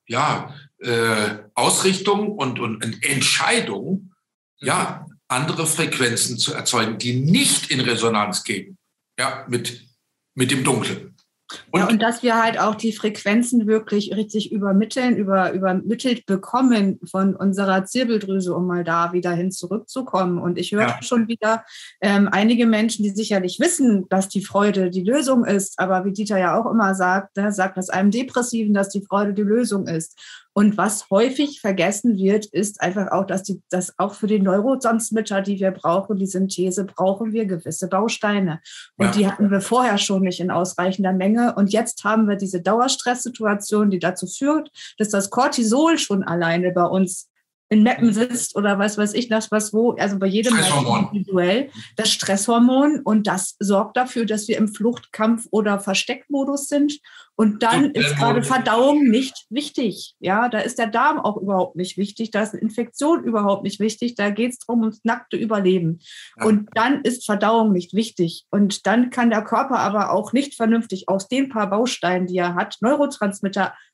Ausrichtung und Entscheidung, ja, andere Frequenzen zu erzeugen, die nicht in Resonanz gehen, ja, mit dem Dunklen. Und dass wir halt auch die Frequenzen wirklich richtig übermittelt bekommen von unserer Zirbeldrüse, um mal da wieder hin zurückzukommen. Und ich höre schon wieder einige Menschen, die sicherlich wissen, dass die Freude die Lösung ist, aber wie Dieter ja auch immer sagt, sagt das einem Depressiven, dass die Freude die Lösung ist. Und was häufig vergessen wird, ist einfach auch, dass auch für die Neurotransmitter, die wir brauchen, die Synthese, brauchen wir gewisse Bausteine. Und die hatten wir vorher schon nicht in ausreichender Menge. Und jetzt haben wir diese Dauerstresssituation, die dazu führt, dass das Cortisol schon alleine bei uns in Mappen sitzt oder was weiß ich, also bei jedem individuell, das Stresshormon, und das sorgt dafür, dass wir im Fluchtkampf- oder Versteckmodus sind. Und dann ist gerade Verdauung nicht wichtig. Ja, da ist der Darm auch überhaupt nicht wichtig, da ist eine Infektion überhaupt nicht wichtig, da geht es darum, ums nackte Überleben. Ja. Und dann ist Verdauung nicht wichtig. Und dann kann der Körper aber auch nicht vernünftig aus den paar Bausteinen, die er hat, Neurotransmitter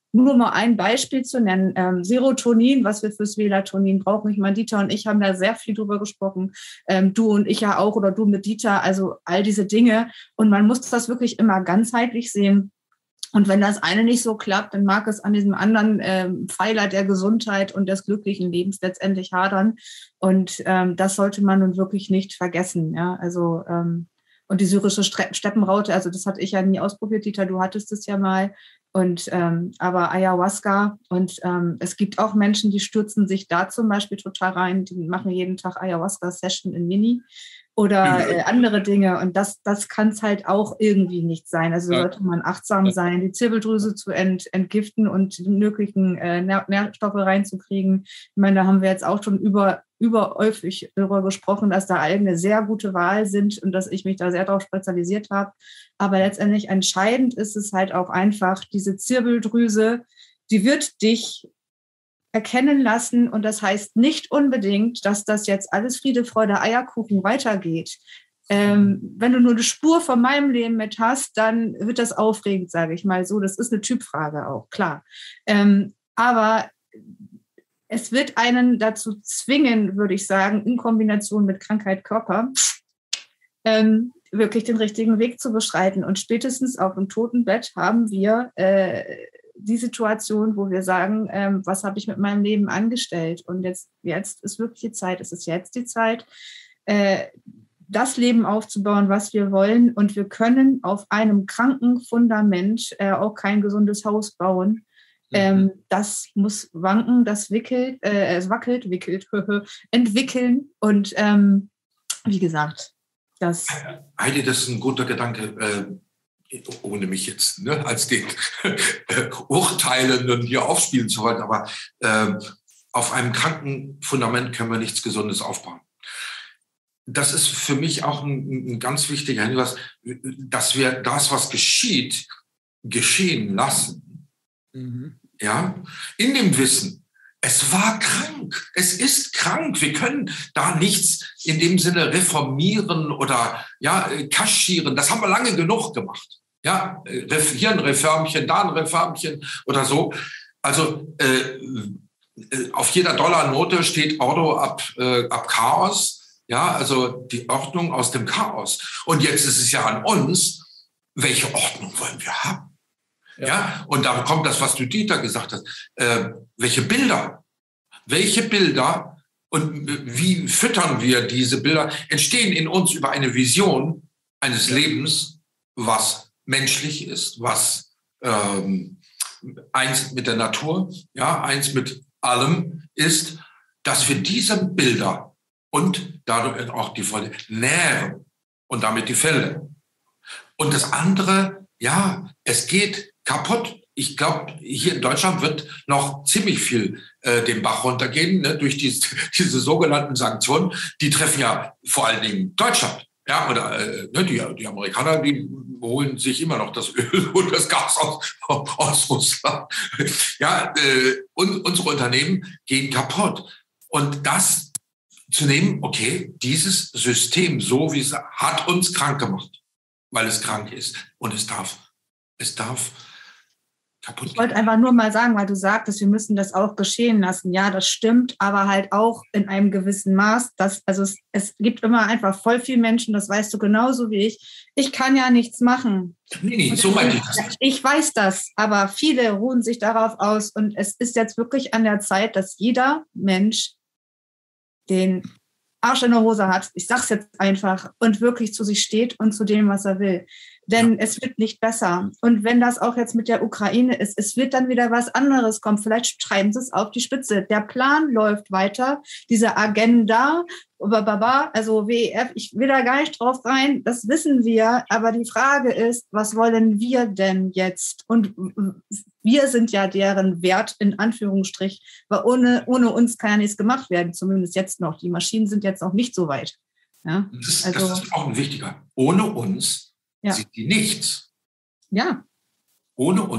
nur mal ein Beispiel zu nennen, Serotonin, was wir fürs Melatonin brauchen. Ich meine, Dieter und ich haben da sehr viel drüber gesprochen, du und ich ja auch oder du mit Dieter, also all diese Dinge. Und man muss das wirklich immer ganzheitlich sehen. Und wenn das eine nicht so klappt, dann mag es an diesem anderen Pfeiler der Gesundheit und des glücklichen Lebens letztendlich hadern. Und das sollte man nun wirklich nicht vergessen. Ja, also und die syrische Steppenraute, also das hatte ich ja nie ausprobiert, Dieter, du hattest es ja mal. Und aber Ayahuasca und es gibt auch Menschen, die stürzen sich da zum Beispiel total rein, die machen jeden Tag Ayahuasca-Session in Mini oder andere Dinge und das kann es halt auch irgendwie nicht sein. Also sollte man achtsam sein, die Zirbeldrüse zu entgiften und die möglichen Nährstoffe reinzukriegen. Ich meine, da haben wir jetzt auch schon überhäufig darüber gesprochen, dass da Algen eine sehr gute Wahl sind und dass ich mich da sehr darauf spezialisiert habe. Aber letztendlich entscheidend ist es halt auch einfach, diese Zirbeldrüse, die wird dich erkennen lassen und das heißt nicht unbedingt, dass das jetzt alles Friede, Freude, Eierkuchen weitergeht. Wenn du nur eine Spur von meinem Leben mit hast, dann wird das aufregend, sage ich mal so. Das ist eine Typfrage auch, klar. Aber es wird einen dazu zwingen, würde ich sagen, in Kombination mit Krankheit, Körper, wirklich den richtigen Weg zu beschreiten. Und spätestens auf dem Totenbett haben wir die Situation, wo wir sagen, was habe ich mit meinem Leben angestellt? Und jetzt ist wirklich die Zeit, es ist jetzt die Zeit, das Leben aufzubauen, was wir wollen. Und wir können auf einem kranken Fundament auch kein gesundes Haus bauen. Das muss wanken, das wickelt, entwickeln. Und wie gesagt, das... Heidi, das ist ein guter Gedanke. Ohne mich jetzt als den Urteilenden hier aufspielen zu wollen, aber auf einem kranken Fundament können wir nichts Gesundes aufbauen. Das ist für mich auch ein ganz wichtiger Hinweis, dass wir das, was geschieht, geschehen lassen. Ja, in dem Wissen, es war krank, es ist krank. Wir können da nichts in dem Sinne reformieren oder kaschieren. Das haben wir lange genug gemacht. Ja, hier ein Reformchen, da ein Reformchen oder so. Also auf jeder Dollarnote steht Ordo ab Chaos. Ja, also die Ordnung aus dem Chaos. Und jetzt ist es ja an uns, welche Ordnung wollen wir haben? Ja, und da kommt das, was du, Dieter, gesagt hast. Welche Bilder und wie füttern wir diese Bilder, entstehen in uns über eine Vision eines Lebens, was menschlich ist, was eins mit der Natur, eins mit allem ist, dass wir diese Bilder und dadurch auch die Freude nähren und damit die Felder. Und das andere, es geht kaputt. Ich glaube, hier in Deutschland wird noch ziemlich viel den Bach runtergehen, durch diese sogenannten Sanktionen. Die treffen ja vor allen Dingen Deutschland. Ja, oder die Amerikaner, die holen sich immer noch das Öl und das Gas aus Russland. Ja, und unsere Unternehmen gehen kaputt. Und das zu nehmen, okay, dieses System, so wie es hat uns krank gemacht, weil es krank ist. Und es darf kaputt gehen. Ich wollte einfach nur mal sagen, weil du sagtest, wir müssen das auch geschehen lassen. Ja, das stimmt, aber halt auch in einem gewissen Maß. Es gibt immer einfach voll viele Menschen, das weißt du genauso wie ich. Ich kann ja nichts machen. Nee, so meinte ich das nicht. Ich weiß das, aber viele ruhen sich darauf aus. Und es ist jetzt wirklich an der Zeit, dass jeder Mensch den Arsch in der Hose hat, ich sag's jetzt einfach, und wirklich zu sich steht und zu dem, was er will. Denn es wird nicht besser. Und wenn das auch jetzt mit der Ukraine ist, es wird dann wieder was anderes kommen. Vielleicht treiben sie es auf die Spitze. Der Plan läuft weiter. Diese Agenda, also WEF, ich will da gar nicht drauf rein, das wissen wir. Aber die Frage ist, was wollen wir denn jetzt? Und wir sind ja deren Wert, in Anführungsstrich, weil ohne uns kann ja nichts gemacht werden, zumindest jetzt noch. Die Maschinen sind jetzt noch nicht so weit. Ja? Das ist auch ein wichtiger. Ohne uns sind die nichts. Ja. Ohne uns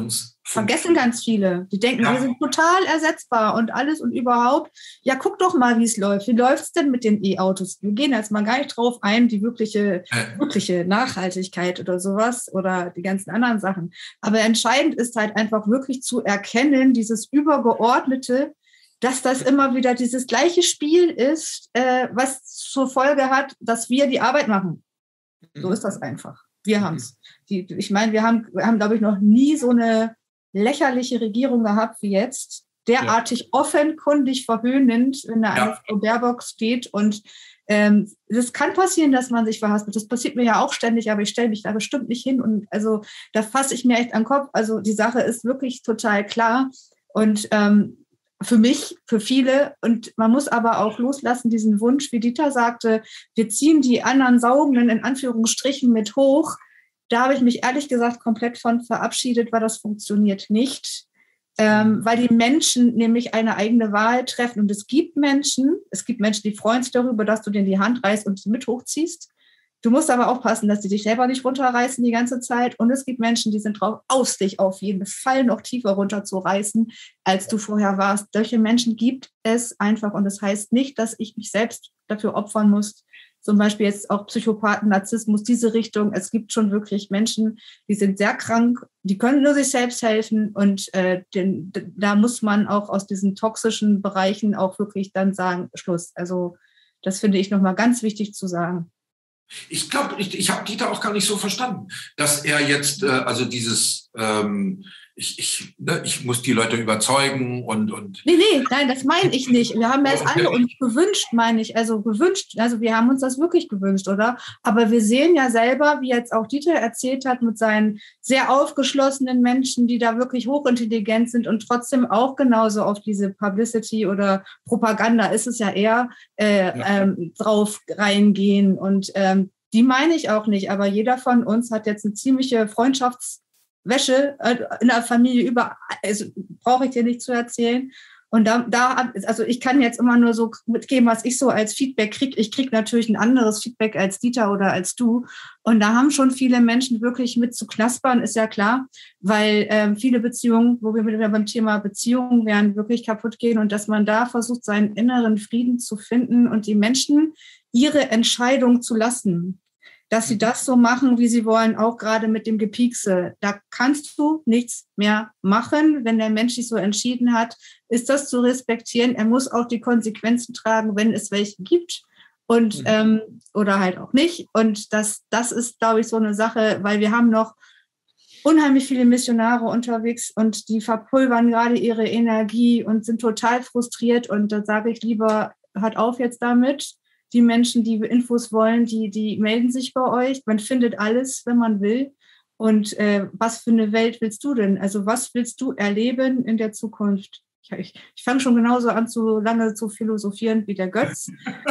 vergessen ganz viele. Die denken, wir sind total ersetzbar und alles und überhaupt. Ja, guck doch mal, wie es läuft. Wie läuft es denn mit den E-Autos? Wir gehen jetzt mal gar nicht drauf ein, die wirkliche Nachhaltigkeit oder sowas oder die ganzen anderen Sagen. Aber entscheidend ist halt einfach wirklich zu erkennen, dieses Übergeordnete, dass das immer wieder dieses gleiche Spiel ist, was zur Folge hat, dass wir die Arbeit machen. So ist das einfach. Wir haben es. Ich meine, wir haben, glaube ich, noch nie so eine lächerliche Regierung gehabt wie jetzt. Derartig offenkundig verhöhnend, wenn da eine Frau Baerbock steht. Und das kann passieren, dass man sich verhaspelt. Das passiert mir ja auch ständig, aber ich stelle mich da bestimmt nicht hin. Und also da fasse ich mir echt an den Kopf. Also die Sache ist wirklich total klar. Und für mich, für viele. Und man muss aber auch loslassen, diesen Wunsch, wie Dieter sagte, wir ziehen die anderen Saugenden in Anführungsstrichen mit hoch. Da habe ich mich ehrlich gesagt komplett von verabschiedet, weil das funktioniert nicht. Weil die Menschen nämlich eine eigene Wahl treffen. Und es gibt Menschen, die freuen sich darüber, dass du denen die Hand reißt und sie mit hochziehst. Du musst aber aufpassen, dass sie dich selber nicht runterreißen die ganze Zeit. Und es gibt Menschen, die sind drauf aus, dich auf jeden Fall noch tiefer runterzureißen, als du vorher warst. Solche Menschen gibt es einfach. Und das heißt nicht, dass ich mich selbst dafür opfern muss. Zum Beispiel jetzt auch Psychopathen, Narzissmus, diese Richtung. Es gibt schon wirklich Menschen, die sind sehr krank, die können nur sich selbst helfen. Und da muss man auch aus diesen toxischen Bereichen auch wirklich dann sagen, Schluss. Also das finde ich nochmal ganz wichtig zu sagen. Ich glaube, ich habe Dieter auch gar nicht so verstanden, dass er jetzt, also dieses, ich muss die Leute überzeugen und. Nein, das meine ich nicht. Wir haben es alle uns gewünscht, meine ich. Also wir haben uns das wirklich gewünscht, oder? Aber wir sehen ja selber, wie jetzt auch Dieter erzählt hat, mit seinen sehr aufgeschlossenen Menschen, die da wirklich hochintelligent sind und trotzdem auch genauso auf diese Publicity oder Propaganda ist es ja eher drauf reingehen. Und die meine ich auch nicht. Aber jeder von uns hat jetzt eine ziemliche Freundschaftswäsche in der Familie also brauche ich dir nicht zu erzählen. Und also ich kann jetzt immer nur so mitgeben, was ich so als Feedback kriege. Ich kriege natürlich ein anderes Feedback als Dieter oder als du. Und da haben schon viele Menschen wirklich mit zu knaspern, ist ja klar, weil viele Beziehungen, wo wir wieder beim Thema Beziehungen wären, wirklich kaputt gehen und dass man da versucht, seinen inneren Frieden zu finden und die Menschen ihre Entscheidung zu lassen. Dass sie das so machen, wie sie wollen, auch gerade mit dem Gepiekse. Da kannst du nichts mehr machen. Wenn der Mensch sich so entschieden hat, ist das zu respektieren. Er muss auch die Konsequenzen tragen, wenn es welche gibt. Und oder halt auch nicht. Und das ist, glaube ich, so eine Sache, weil wir haben noch unheimlich viele Missionare unterwegs und die verpulvern gerade ihre Energie und sind total frustriert. Und da sage ich lieber, hört auf jetzt damit. Die Menschen, die Infos wollen, die melden sich bei euch. Man findet alles, wenn man will. Und was für eine Welt willst du denn? Also was willst du erleben in der Zukunft? Ich fange schon genauso an, lange zu philosophieren wie der Götz.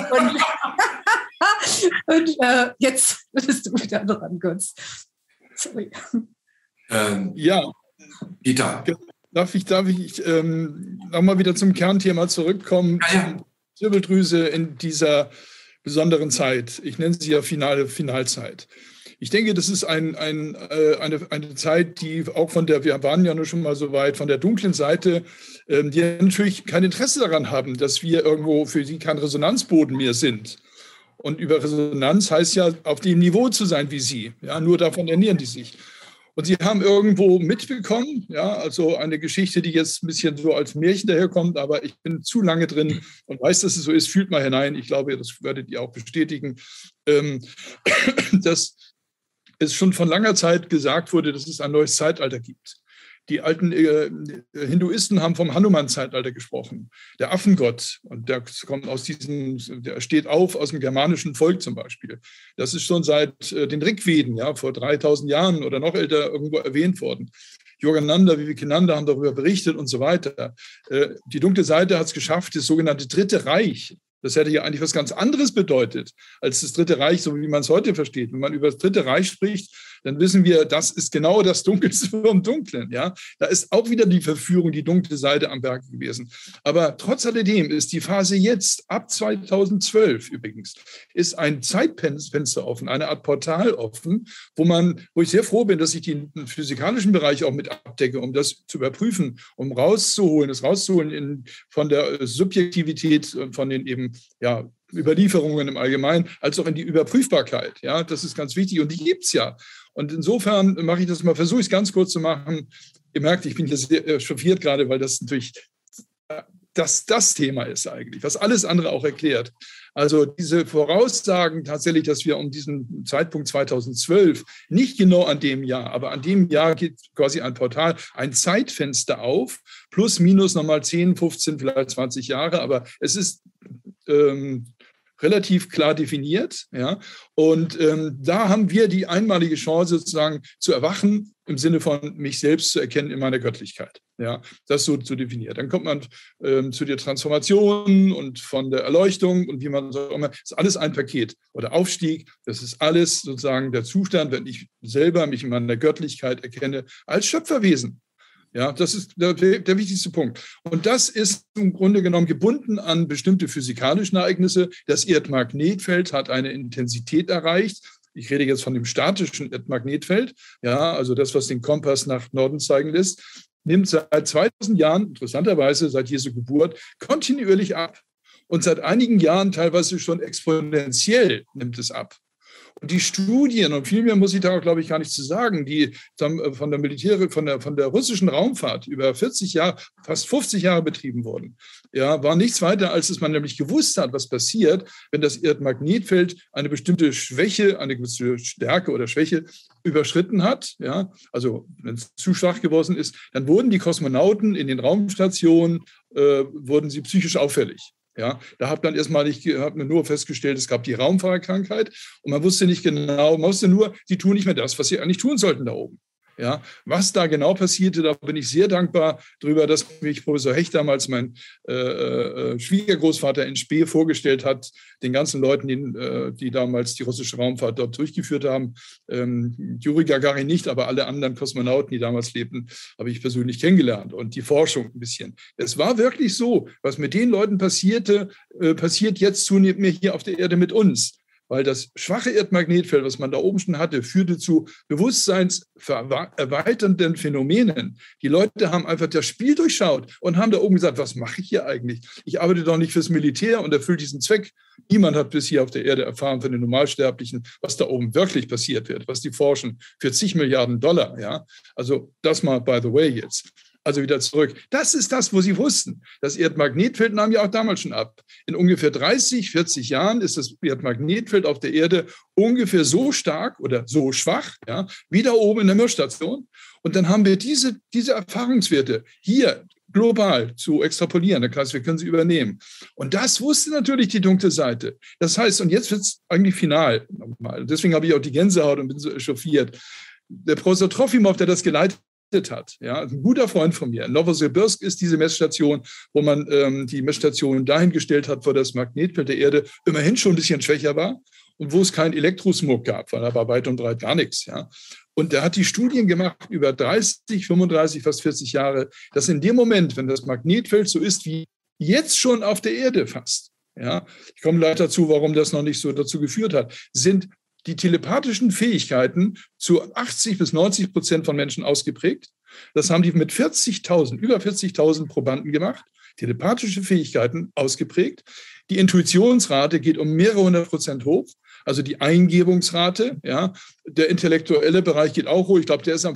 Und jetzt bist du wieder dran, Götz. Sorry. Ja, Dieter. Darf ich nochmal wieder zum Kernthema zurückkommen? Ja. Zirbeldrüse in dieser besonderen Zeit. Ich nenne sie ja Finalzeit. Ich denke, das ist eine Zeit, die auch wir waren ja nur schon mal so weit, von der dunklen Seite, die natürlich kein Interesse daran haben, dass wir irgendwo für sie kein Resonanzboden mehr sind. Und über Resonanz heißt ja, auf dem Niveau zu sein wie sie. Ja, nur davon ernähren die sich. Und sie haben irgendwo mitbekommen, ja, also eine Geschichte, die jetzt ein bisschen so als Märchen daherkommt, aber ich bin zu lange drin und weiß, dass es so ist, fühlt mal hinein. Ich glaube, das werdet ihr auch bestätigen, dass es schon von langer Zeit gesagt wurde, dass es ein neues Zeitalter gibt. Die alten Hinduisten haben vom Hanuman-Zeitalter gesprochen, der Affengott. Und der kommt der steht auf aus dem germanischen Volk zum Beispiel. Das ist schon seit den Rigveden, ja, vor 3000 Jahren oder noch älter irgendwo erwähnt worden. Yogananda, Vivekananda haben darüber berichtet und so weiter. Die dunkle Seite hat es geschafft, das sogenannte Dritte Reich. Das hätte ja eigentlich was ganz anderes bedeutet als das Dritte Reich, so wie man es heute versteht. Wenn man über das Dritte Reich spricht, dann wissen wir, das ist genau das Dunkelste vom Dunklen. Ja? Da ist auch wieder die Verführung, die dunkle Seite am Werk gewesen. Aber trotz alledem ist die Phase jetzt, ab 2012 übrigens, ist ein Zeitfenster offen, eine Art Portal offen, wo ich sehr froh bin, dass ich den physikalischen Bereich auch mit abdecke, um das zu überprüfen, um rauszuholen von der Subjektivität, von den eben, ja, Überlieferungen im Allgemeinen, als auch in die Überprüfbarkeit. Ja, das ist ganz wichtig und die gibt es ja. Und insofern mache ich das mal, versuche ich es ganz kurz zu machen. Ihr merkt, ich bin hier sehr echauffiert gerade, weil das natürlich das Thema ist eigentlich, was alles andere auch erklärt. Also diese Voraussagen tatsächlich, dass wir um diesen Zeitpunkt 2012, nicht genau an dem Jahr, aber an dem Jahr geht quasi ein Portal, ein Zeitfenster auf, plus minus nochmal 10, 15, vielleicht 20 Jahre, aber es ist relativ klar definiert. Ja? Und da haben wir die einmalige Chance, sozusagen zu erwachen, im Sinne von mich selbst zu erkennen in meiner Göttlichkeit. Ja? Das so zu definieren. Dann kommt man zu der Transformation und von der Erleuchtung und wie man so immer, das ist alles ein Paket. Oder Aufstieg, das ist alles sozusagen der Zustand, wenn ich selber mich in meiner Göttlichkeit erkenne als Schöpferwesen. Ja, das ist der wichtigste Punkt. Und das ist im Grunde genommen gebunden an bestimmte physikalische Ereignisse. Das Erdmagnetfeld hat eine Intensität erreicht. Ich rede jetzt von dem statischen Erdmagnetfeld. Ja, also das, was den Kompass nach Norden zeigen lässt, nimmt seit 2000 Jahren, interessanterweise seit Jesu Geburt, kontinuierlich ab. Und seit einigen Jahren teilweise schon exponentiell nimmt es ab. Und die Studien, und viel mehr muss ich da, glaube ich, gar nicht zu sagen, die von der russischen Raumfahrt über 40 Jahre, fast 50 Jahre betrieben wurden, ja, war nichts weiter, als dass man nämlich gewusst hat, was passiert, wenn das Erdmagnetfeld eine bestimmte Schwäche, eine gewisse Stärke oder Schwäche überschritten hat. Ja, also wenn es zu schwach geworden ist, dann wurden die Kosmonauten in den Raumstationen, wurden sie psychisch auffällig. Ja, da hat man nur festgestellt, es gab die Raumfahrerkrankheit und man wusste nicht genau, man wusste nur, die tun nicht mehr das, was sie eigentlich tun sollten da oben. Ja, was da genau passierte, da bin ich sehr dankbar darüber, dass mich Professor Hecht damals, mein Schwiegergroßvater in Spee, vorgestellt hat, den ganzen Leuten, die damals die russische Raumfahrt dort durchgeführt haben. Juri Gagarin nicht, aber alle anderen Kosmonauten, die damals lebten, habe ich persönlich kennengelernt und die Forschung ein bisschen. Es war wirklich so, was mit den Leuten passierte, passiert jetzt zunehmend mehr hier auf der Erde mit uns. Weil das schwache Erdmagnetfeld, was man da oben schon hatte, führte zu bewusstseinserweiternden Phänomenen. Die Leute haben einfach das Spiel durchschaut und haben da oben gesagt, was mache ich hier eigentlich? Ich arbeite doch nicht fürs Militär und erfülle diesen Zweck. Niemand hat bis hier auf der Erde erfahren von den Normalsterblichen, was da oben wirklich passiert wird, was die forschen für zig Milliarden $. Ja? Also das mal by the way jetzt. Also wieder zurück. Das ist das, wo Sie wussten. Das Erdmagnetfeld nahm ja auch damals schon ab. In ungefähr 30, 40 Jahren ist das Erdmagnetfeld auf der Erde ungefähr so stark oder so schwach, ja, wie da oben in der Milchstation. Und dann haben wir diese Erfahrungswerte hier global zu extrapolieren. Das heißt, wir können sie übernehmen. Und das wusste natürlich die dunkle Seite. Das heißt, und jetzt wird es eigentlich final. Deswegen habe ich auch die Gänsehaut und bin so echauffiert. Der Professor Trofimow, der das geleitet hat. Ja, ein guter Freund von mir. In Novosibirsk ist diese Messstation, wo man die Messstation dahingestellt hat, wo das Magnetfeld der Erde immerhin schon ein bisschen schwächer war und wo es keinen Elektrosmog gab, weil da war weit und breit gar nichts. Ja. Und er hat die Studien gemacht über 30, 35, fast 40 Jahre, dass in dem Moment, wenn das Magnetfeld so ist wie jetzt schon auf der Erde fast, ja, ich komme gleich dazu, warum das noch nicht so dazu geführt hat, sind die telepathischen Fähigkeiten zu 80 bis 90% von Menschen ausgeprägt. Das haben die mit über 40.000 Probanden gemacht. Telepathische Fähigkeiten ausgeprägt. Die Intuitionsrate geht um mehrere 100% hoch. Also die Eingebungsrate, ja. Der intellektuelle Bereich geht auch hoch. Ich glaube, der ist am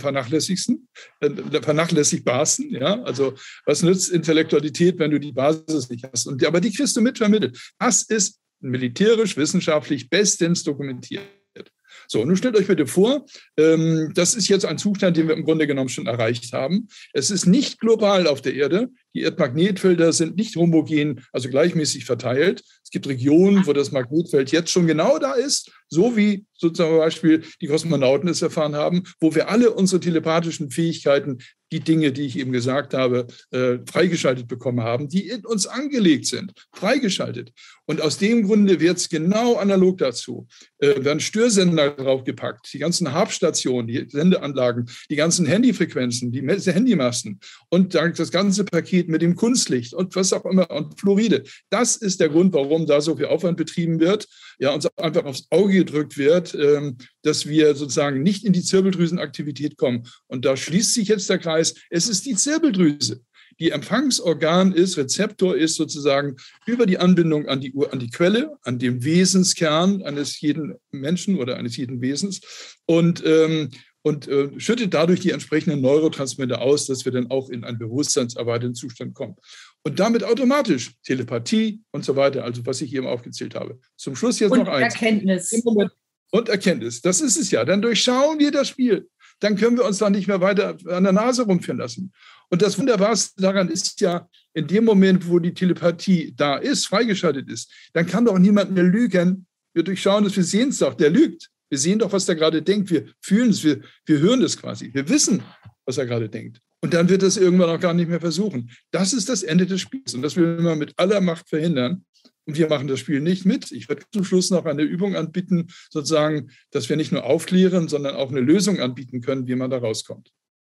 vernachlässigbarsten. Ja. Also was nützt Intellektualität, wenn du die Basis nicht hast? Aber die kriegst du mitvermittelt. Das ist militärisch, wissenschaftlich bestens dokumentiert. So, nun stellt euch bitte vor, das ist jetzt ein Zustand, den wir im Grunde genommen schon erreicht haben. Es ist nicht global auf der Erde. Die Erdmagnetfelder sind nicht homogen, also gleichmäßig verteilt. Es gibt Regionen, wo das Magnetfeld jetzt schon genau da ist, so wie sozusagen zum Beispiel die Kosmonauten es erfahren haben, wo wir alle unsere telepathischen Fähigkeiten, die Dinge, die ich eben gesagt habe, freigeschaltet bekommen haben, die in uns angelegt sind, freigeschaltet. Und aus dem Grunde wird es genau analog dazu, werden Störsender draufgepackt, die ganzen Habstationen, die Sendeanlagen, die ganzen Handyfrequenzen, die Handymasten und dann das ganze Paket mit dem Kunstlicht und was auch immer und Fluoride. Das ist der Grund, warum da so viel Aufwand betrieben wird, ja, uns einfach aufs Auge gedrückt wird, dass wir sozusagen nicht in die Zirbeldrüsenaktivität kommen. Und da schließt sich jetzt der Kreis. Es ist die Zirbeldrüse, die Empfangsorgan ist, Rezeptor ist sozusagen über die Anbindung an die Quelle, an dem Wesenskern eines jeden Menschen oder eines jeden Wesens und schüttet dadurch die entsprechenden Neurotransmitter aus, dass wir dann auch in einen bewusstseinserweiterten Zustand kommen. Und damit automatisch Telepathie und so weiter, also was ich eben aufgezählt habe. Zum Schluss jetzt noch eins. Und Erkenntnis, das ist es ja. Dann durchschauen wir das Spiel. Dann können wir uns da nicht mehr weiter an der Nase rumführen lassen. Und das Wunderbarste daran ist ja, in dem Moment, wo die Telepathie da ist, freigeschaltet ist, dann kann doch niemand mehr lügen. Wir durchschauen es, wir sehen es doch, der lügt. Wir sehen doch, was der gerade denkt. Wir fühlen es, wir hören es quasi. Wir wissen, was er gerade denkt. Und dann wird es irgendwann auch gar nicht mehr versuchen. Das ist das Ende des Spiels. Und das will man mit aller Macht verhindern. Und wir machen das Spiel nicht mit. Ich werde zum Schluss noch eine Übung anbieten, sozusagen, dass wir nicht nur aufklären, sondern auch eine Lösung anbieten können, wie man da rauskommt.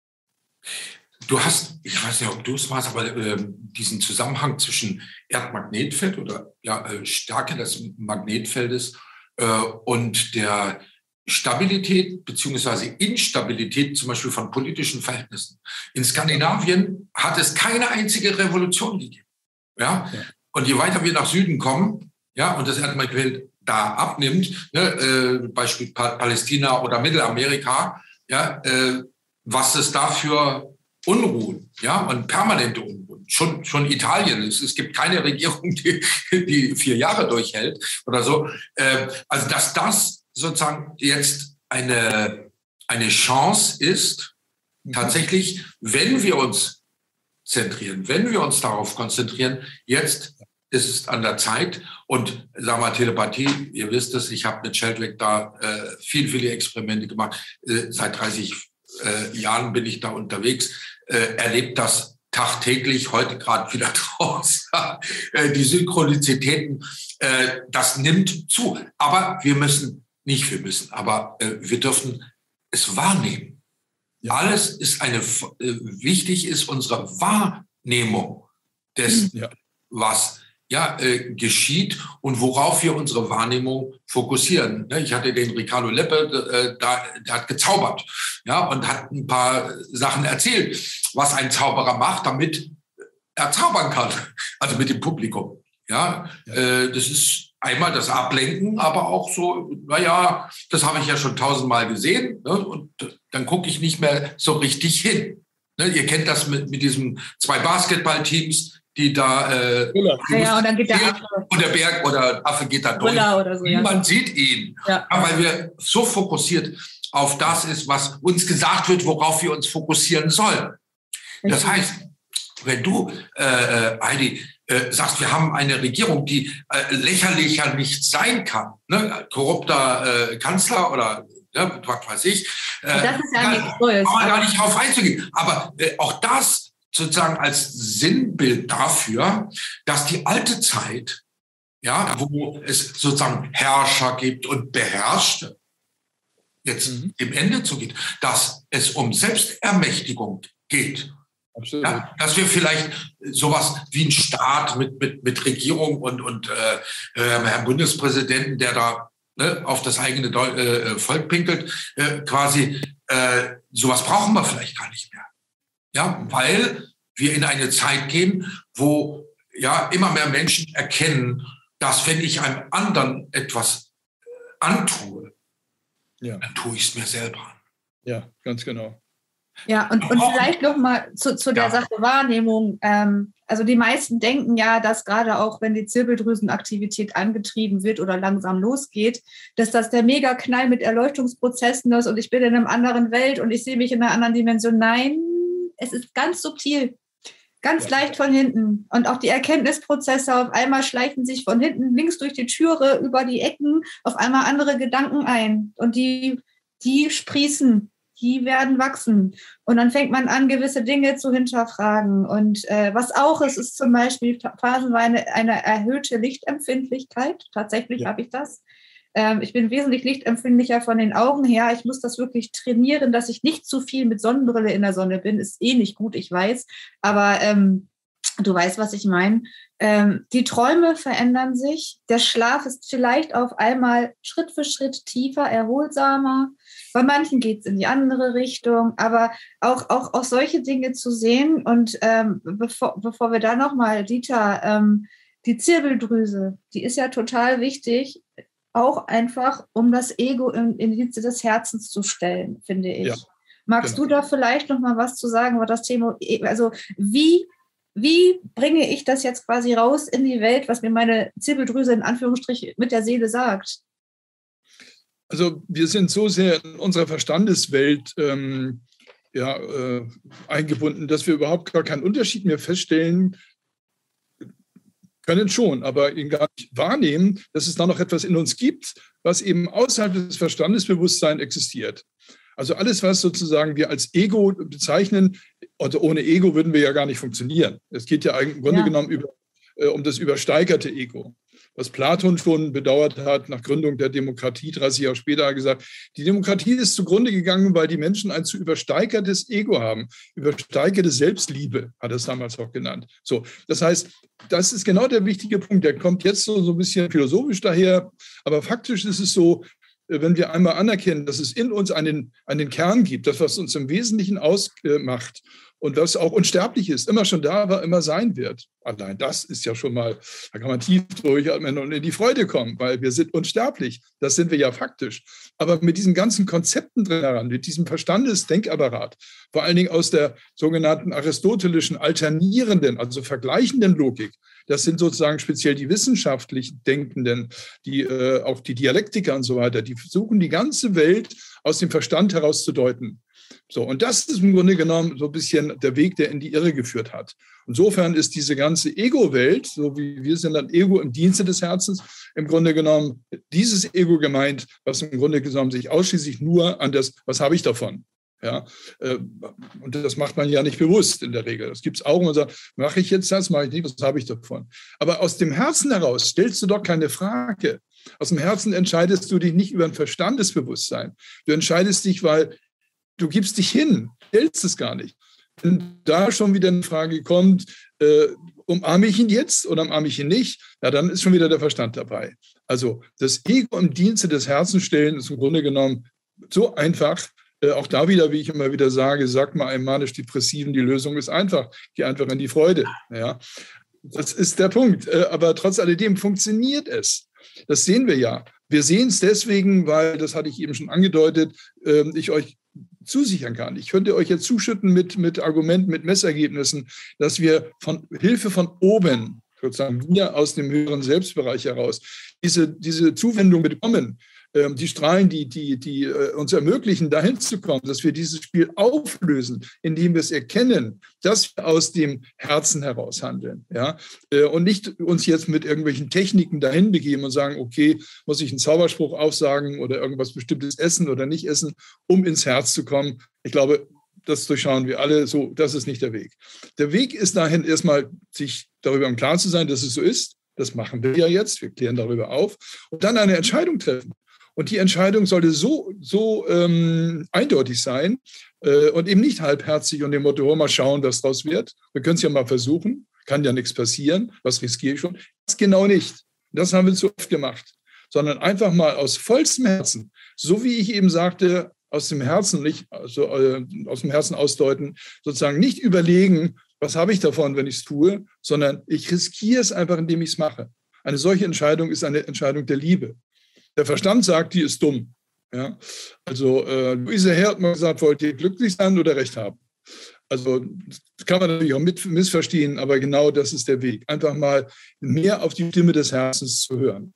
Du hast, ich weiß nicht, ob du es warst, aber diesen Zusammenhang zwischen Erdmagnetfeld oder Stärke des Magnetfeldes und der Stabilität bzw. Instabilität zum Beispiel von politischen Verhältnissen. In Skandinavien hat es keine einzige Revolution gegeben. Ja? Und je weiter wir nach Süden kommen, ja, und das Erdmagnetfeld da abnimmt, ne, Beispiel Palästina oder Mittelamerika, ja, was es da für Unruhen, ja, und permanente Unruhen. Schon Italien. Es gibt keine Regierung, die 4 Jahre durchhält oder so. Also, dass das sozusagen jetzt eine Chance ist, tatsächlich, wenn wir uns zentrieren, wenn wir uns darauf konzentrieren, jetzt ist es an der Zeit. Und sagen wir Telepathie, ihr wisst es, ich habe mit Sheldrake da viele Experimente gemacht. Seit 30 Jahren bin ich da unterwegs, erlebt das tagtäglich, heute gerade wieder draus. Die Synchronizitäten, das nimmt zu. Aber wir dürfen es wahrnehmen. Ja. Alles ist wichtig ist unsere Wahrnehmung dessen, was geschieht und worauf wir unsere Wahrnehmung fokussieren. Ich hatte den Ricardo Leppe, der hat gezaubert, ja, und hat ein paar Sachen erzählt, was ein Zauberer macht, damit er zaubern kann, also mit dem Publikum. Ja, das ist einmal das Ablenken, aber auch so, naja, das habe ich ja schon 1000-mal gesehen, ne, und dann gucke ich nicht mehr so richtig hin. Ne, ihr kennt das mit diesen 2 Basketballteams, die da und dann geht der Affe. Und der Berg oder Affe geht da durch. Oder so, Niemand sieht ihn, weil wir so fokussiert auf das ist, was uns gesagt wird, worauf wir uns fokussieren sollen. Das heißt, wenn du, Heidi, sagst, wir haben eine Regierung, die lächerlicher nicht sein kann, ne? Korrupter Kanzler oder was weiß ich, das ist ja nichts Neues. Kann man gar nicht drauf einzugehen. Aber auch das sozusagen als Sinnbild dafür, dass die alte Zeit, ja, wo es sozusagen Herrscher gibt und Beherrschte, jetzt dem Ende zugeht, dass es um Selbstermächtigung geht. Absolut. Ja, dass wir vielleicht sowas wie ein Staat mit Regierung und Herrn Bundespräsidenten, der da auf das eigene Volk pinkelt, quasi sowas brauchen wir vielleicht gar nicht mehr. Ja, weil wir in eine Zeit gehen, wo ja immer mehr Menschen erkennen, dass wenn ich einem anderen etwas antue, dann tue ich es mir selber an. Ja, ganz genau. Ja, und vielleicht noch mal zu der Sache Wahrnehmung. Also die meisten denken ja, dass gerade auch, wenn die Zirbeldrüsenaktivität angetrieben wird oder langsam losgeht, dass das der Megaknall mit Erleuchtungsprozessen ist und ich bin in einer anderen Welt und ich sehe mich in einer anderen Dimension. Nein, es ist ganz subtil. Ganz leicht von hinten. Und auch die Erkenntnisprozesse, auf einmal schleichen sich von hinten links durch die Türe, über die Ecken, auf einmal andere Gedanken ein. Und die sprießen, die werden wachsen. Und dann fängt man an, gewisse Dinge zu hinterfragen. Und was auch ist zum Beispiel phasenweise eine erhöhte Lichtempfindlichkeit. Tatsächlich habe ich das. Ich bin wesentlich lichtempfindlicher von den Augen her. Ich muss das wirklich trainieren, dass ich nicht zu viel mit Sonnenbrille in der Sonne bin. Ist eh nicht gut, ich weiß. Aber du weißt, was ich meine. Die Träume verändern sich. Der Schlaf ist vielleicht auf einmal Schritt für Schritt tiefer, erholsamer. Bei manchen geht es in die andere Richtung. Aber auch solche Dinge zu sehen. Und bevor wir da nochmal, Dieter, die Zirbeldrüse, die ist ja total wichtig, auch einfach, um das Ego in die Dienste des Herzens zu stellen, finde ich. Ja, magst du da vielleicht noch mal was zu sagen über das Thema, also wie bringe ich das jetzt quasi raus in die Welt, was mir meine Zirbeldrüse in Anführungsstrichen mit der Seele sagt? Also wir sind so sehr in unserer Verstandeswelt eingebunden, dass wir überhaupt gar keinen Unterschied mehr feststellen können schon, aber ihn gar nicht wahrnehmen, dass es da noch etwas in uns gibt, was eben außerhalb des Verstandesbewusstseins existiert. Also alles, was sozusagen wir als Ego bezeichnen, oder ohne Ego würden wir ja gar nicht funktionieren. Es geht ja im Grunde genommen um das übersteigerte Ego. Was Platon schon bedauert hat, nach Gründung der Demokratie, 30 Jahre später, hat gesagt, die Demokratie ist zugrunde gegangen, weil die Menschen ein zu übersteigertes Ego haben. Übersteigerte Selbstliebe hat er es damals auch genannt. So, das heißt, das ist genau der wichtige Punkt. Der kommt jetzt so ein bisschen philosophisch daher, aber faktisch ist es so, wenn wir einmal anerkennen, dass es in uns einen Kern gibt, das, was uns im Wesentlichen ausmacht und was auch unsterblich ist, immer schon da war, immer sein wird. Allein das ist ja schon mal, da kann man tief durchatmen und in die Freude kommen, weil wir sind unsterblich. Das sind wir ja faktisch. Aber mit diesen ganzen Konzepten drin heran, mit diesem Verstandesdenkapparat, vor allen Dingen aus der sogenannten aristotelischen alternierenden, also vergleichenden Logik, das sind sozusagen speziell die wissenschaftlich Denkenden, auch die Dialektiker und so weiter, die versuchen, die ganze Welt aus dem Verstand heraus zu deuten. So, und das ist im Grunde genommen so ein bisschen der Weg, der in die Irre geführt hat. Insofern ist diese ganze Ego-Welt, so wie wir sind, ein Ego im Dienste des Herzens, im Grunde genommen dieses Ego gemeint, was im Grunde genommen sich ausschließlich nur an das, was habe ich davon? Ja, und das macht man ja nicht bewusst in der Regel. Das gibt es auch, und man sagt, mache ich jetzt das, mache ich nicht, was habe ich davon? Aber aus dem Herzen heraus stellst du doch keine Frage. Aus dem Herzen entscheidest du dich nicht über ein Verstandesbewusstsein. Du entscheidest dich, weil du gibst dich hin, stellst es gar nicht. Wenn da schon wieder eine Frage kommt, umarme ich ihn jetzt oder umarme ich ihn nicht, ja, dann ist schon wieder der Verstand dabei. Also das Ego im Dienste des Herzens stellen ist im Grunde genommen so einfach. Auch da wieder, wie ich immer wieder sage, sagt mal einem Manisch-Depressiven, die Lösung ist einfach. Geh einfach in die Freude. Ja, das ist der Punkt. Aber trotz alledem funktioniert es. Das sehen wir ja. Wir sehen es deswegen, weil, das hatte ich eben schon angedeutet, ich euch zusichern kann. Ich könnte euch jetzt zuschütten mit Argumenten, mit Messergebnissen, dass wir von Hilfe von oben, sozusagen wir aus dem höheren Selbstbereich heraus, diese Zuwendung bekommen. Die Strahlen, die uns ermöglichen, dahin zu kommen, dass wir dieses Spiel auflösen, indem wir es erkennen, dass wir aus dem Herzen heraus handeln. Ja? Und nicht uns jetzt mit irgendwelchen Techniken dahin begeben und sagen, okay, muss ich einen Zauberspruch aufsagen oder irgendwas Bestimmtes essen oder nicht essen, um ins Herz zu kommen. Ich glaube, das durchschauen wir alle so, das ist nicht der Weg. Der Weg ist dahin, erstmal sich darüber im Klaren zu sein, dass es so ist. Das machen wir ja jetzt, wir klären darüber auf und dann eine Entscheidung treffen. Und die Entscheidung sollte so eindeutig sein und eben nicht halbherzig und dem Motto, oh, mal schauen, was draus wird. Wir können es ja mal versuchen, kann ja nichts passieren, was riskiere ich schon? Das genau nicht. Das haben wir zu oft gemacht, sondern einfach mal aus vollstem Herzen, so wie ich eben sagte, aus dem Herzen, nicht also, aus dem Herzen ausdeuten, sozusagen nicht überlegen, was habe ich davon, wenn ich es tue, sondern ich riskiere es einfach, indem ich es mache. Eine solche Entscheidung ist eine Entscheidung der Liebe. Der Verstand sagt, die ist dumm. Ja? Also Luise Herr hat mal gesagt, wollt ihr glücklich sein oder Recht haben? Also das kann man natürlich auch missverstehen, aber genau das ist der Weg. Einfach mal mehr auf die Stimme des Herzens zu hören.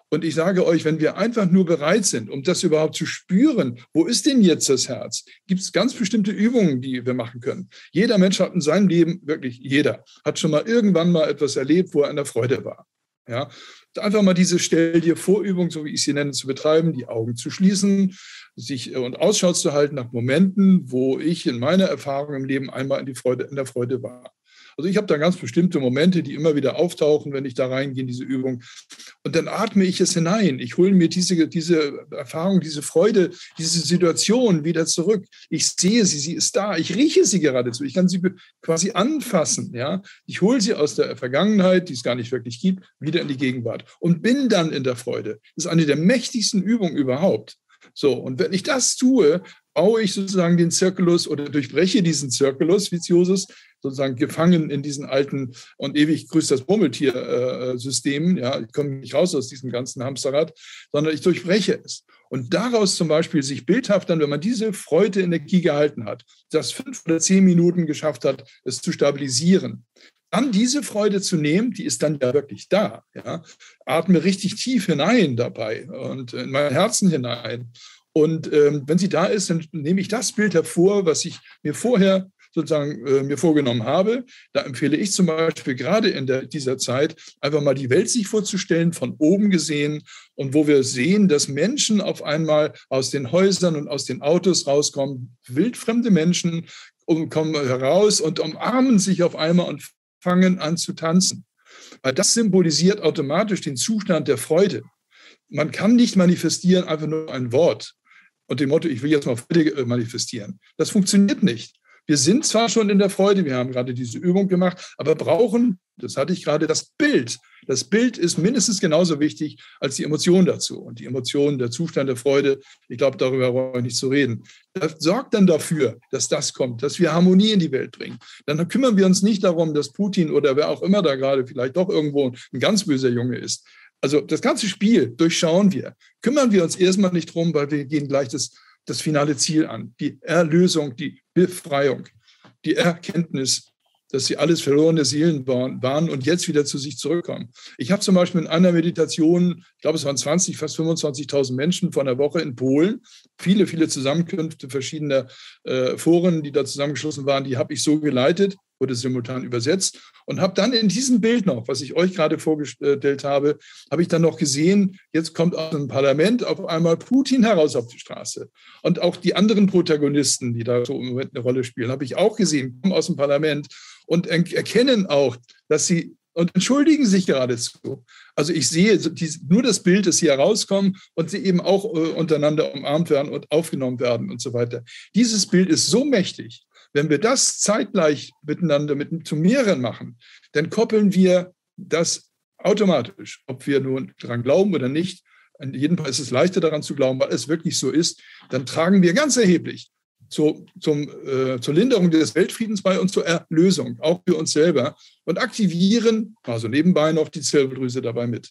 Und ich sage euch, wenn wir einfach nur bereit sind, um das überhaupt zu spüren, wo ist denn jetzt das Herz, gibt es ganz bestimmte Übungen, die wir machen können. Jeder Mensch hat in seinem Leben, wirklich jeder, hat schon mal irgendwann mal etwas erlebt, wo er in der Freude war. Ja? Einfach mal diese Stell-dir-vor-Übung, so wie ich sie nenne, zu betreiben, die Augen zu schließen, sich und Ausschau zu halten nach Momenten, wo ich in meiner Erfahrung im Leben einmal in der Freude war. Also ich habe da ganz bestimmte Momente, die immer wieder auftauchen, wenn ich da reingehe in diese Übung. Und dann atme ich es hinein. Ich hole mir diese Erfahrung, diese Freude, diese Situation wieder zurück. Ich sehe sie, sie ist da. Ich rieche sie geradezu. Ich kann sie quasi anfassen. Ja? Ich hole sie aus der Vergangenheit, die es gar nicht wirklich gibt, wieder in die Gegenwart und bin dann in der Freude. Das ist eine der mächtigsten Übungen überhaupt. So, und wenn ich das tue, baue ich sozusagen den Zirkelus oder durchbreche diesen Zirkelus viciosus, sozusagen gefangen in diesen alten und ewig grüßt das Murmeltier-Systemen. Ja, ich komme nicht raus aus diesem ganzen Hamsterrad, sondern ich durchbreche es. Und daraus zum Beispiel sich bildhaft dann, wenn man diese Freude-Energie gehalten hat, das 5 oder 10 Minuten geschafft hat, es zu stabilisieren, dann diese Freude zu nehmen, die ist dann ja wirklich da. Ja? Atme richtig tief hinein dabei und in mein Herzen hinein. Und wenn sie da ist, dann nehme ich das Bild hervor, was ich mir vorher sozusagen mir vorgenommen habe. Da empfehle ich zum Beispiel gerade in dieser Zeit einfach mal die Welt sich vorzustellen, von oben gesehen, und wo wir sehen, dass Menschen auf einmal aus den Häusern und aus den Autos rauskommen, wildfremde Menschen kommen heraus und umarmen sich auf einmal und fangen an zu tanzen. Weil das symbolisiert automatisch den Zustand der Freude. Man kann nicht manifestieren einfach nur ein Wort und dem Motto, ich will jetzt mal Freude manifestieren. Das funktioniert nicht. Wir sind zwar schon in der Freude, wir haben gerade diese Übung gemacht, aber brauchen, das hatte ich gerade, das Bild. Das Bild ist mindestens genauso wichtig als die Emotion dazu. Und die Emotion, der Zustand der Freude, ich glaube, darüber brauche ich nicht zu reden. Das sorgt dann dafür, dass das kommt, dass wir Harmonie in die Welt bringen. Dann kümmern wir uns nicht darum, dass Putin oder wer auch immer da gerade vielleicht doch irgendwo ein ganz böser Junge ist. Also das ganze Spiel durchschauen wir. Kümmern wir uns erstmal nicht drum, weil wir gehen gleich das finale Ziel an. Die Erlösung, die Befreiung, die Erkenntnis, dass sie alles verlorene Seelen waren und jetzt wieder zu sich zurückkommen. Ich habe zum Beispiel in einer Meditation, ich glaube, es waren 20, fast 25.000 Menschen vor einer Woche in Polen, viele, viele Zusammenkünfte verschiedener Foren, die da zusammengeschlossen waren, die habe ich so geleitet, wurde simultan übersetzt und habe dann in diesem Bild noch, was ich euch gerade vorgestellt habe, habe ich dann noch gesehen, jetzt kommt aus dem Parlament auf einmal Putin heraus auf die Straße. Und auch die anderen Protagonisten, die da so im Moment eine Rolle spielen, habe ich auch gesehen, kommen aus dem Parlament und erkennen auch, dass sie und entschuldigen sich geradezu. Also ich sehe nur das Bild, dass sie herauskommen und sie eben auch untereinander umarmt werden und aufgenommen werden und so weiter. Dieses Bild ist so mächtig. Wenn wir das zeitgleich miteinander zu mehreren machen, dann koppeln wir das automatisch, ob wir nun daran glauben oder nicht. In jedem Fall ist es leichter daran zu glauben, weil es wirklich so ist. Dann tragen wir ganz erheblich zur Linderung des Weltfriedens bei und zur Erlösung, auch für uns selber, und aktivieren, also nebenbei noch die Zirbeldrüse dabei mit.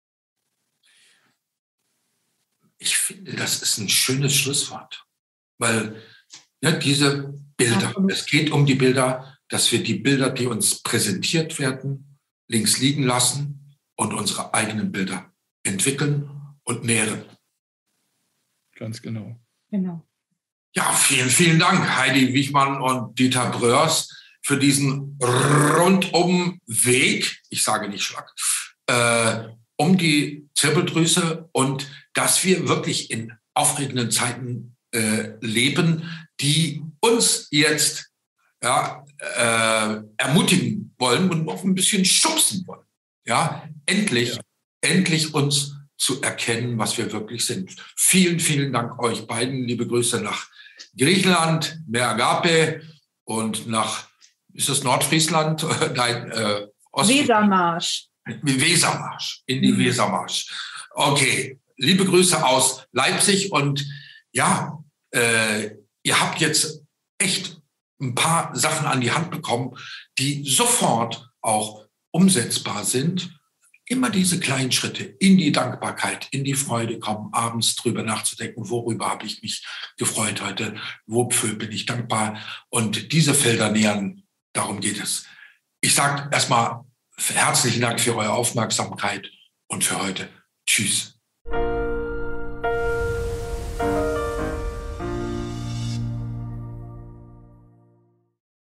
Ich finde, das ist ein schönes Schlusswort, weil diese Bilder, es geht um die Bilder, dass wir die Bilder, die uns präsentiert werden, links liegen lassen und unsere eigenen Bilder entwickeln und nähren. Ganz genau. Genau. Ja, vielen, vielen Dank, Heidi Wichmann und Dieter Bröers, für diesen rundum Weg, ich sage nicht Schlag, um die Zirbeldrüse und dass wir wirklich in aufregenden Zeiten leben, die uns jetzt ermutigen wollen und auch ein bisschen schubsen wollen. Ja, endlich uns zu erkennen, was wir wirklich sind. Vielen, vielen Dank euch beiden. Liebe Grüße nach Griechenland, Mergape und nach, ist das Nordfriesland? Nein, Wesermarsch. Wesermarsch, in die Wesermarsch. Okay, liebe Grüße aus Leipzig und ja, ihr habt jetzt echt ein paar Sachen an die Hand bekommen, die sofort auch umsetzbar sind. Immer diese kleinen Schritte in die Dankbarkeit, in die Freude kommen, abends drüber nachzudenken, worüber habe ich mich gefreut heute, wofür bin ich dankbar und diese Felder nähern, darum geht es. Ich sage erstmal herzlichen Dank für eure Aufmerksamkeit und für heute Tschüss.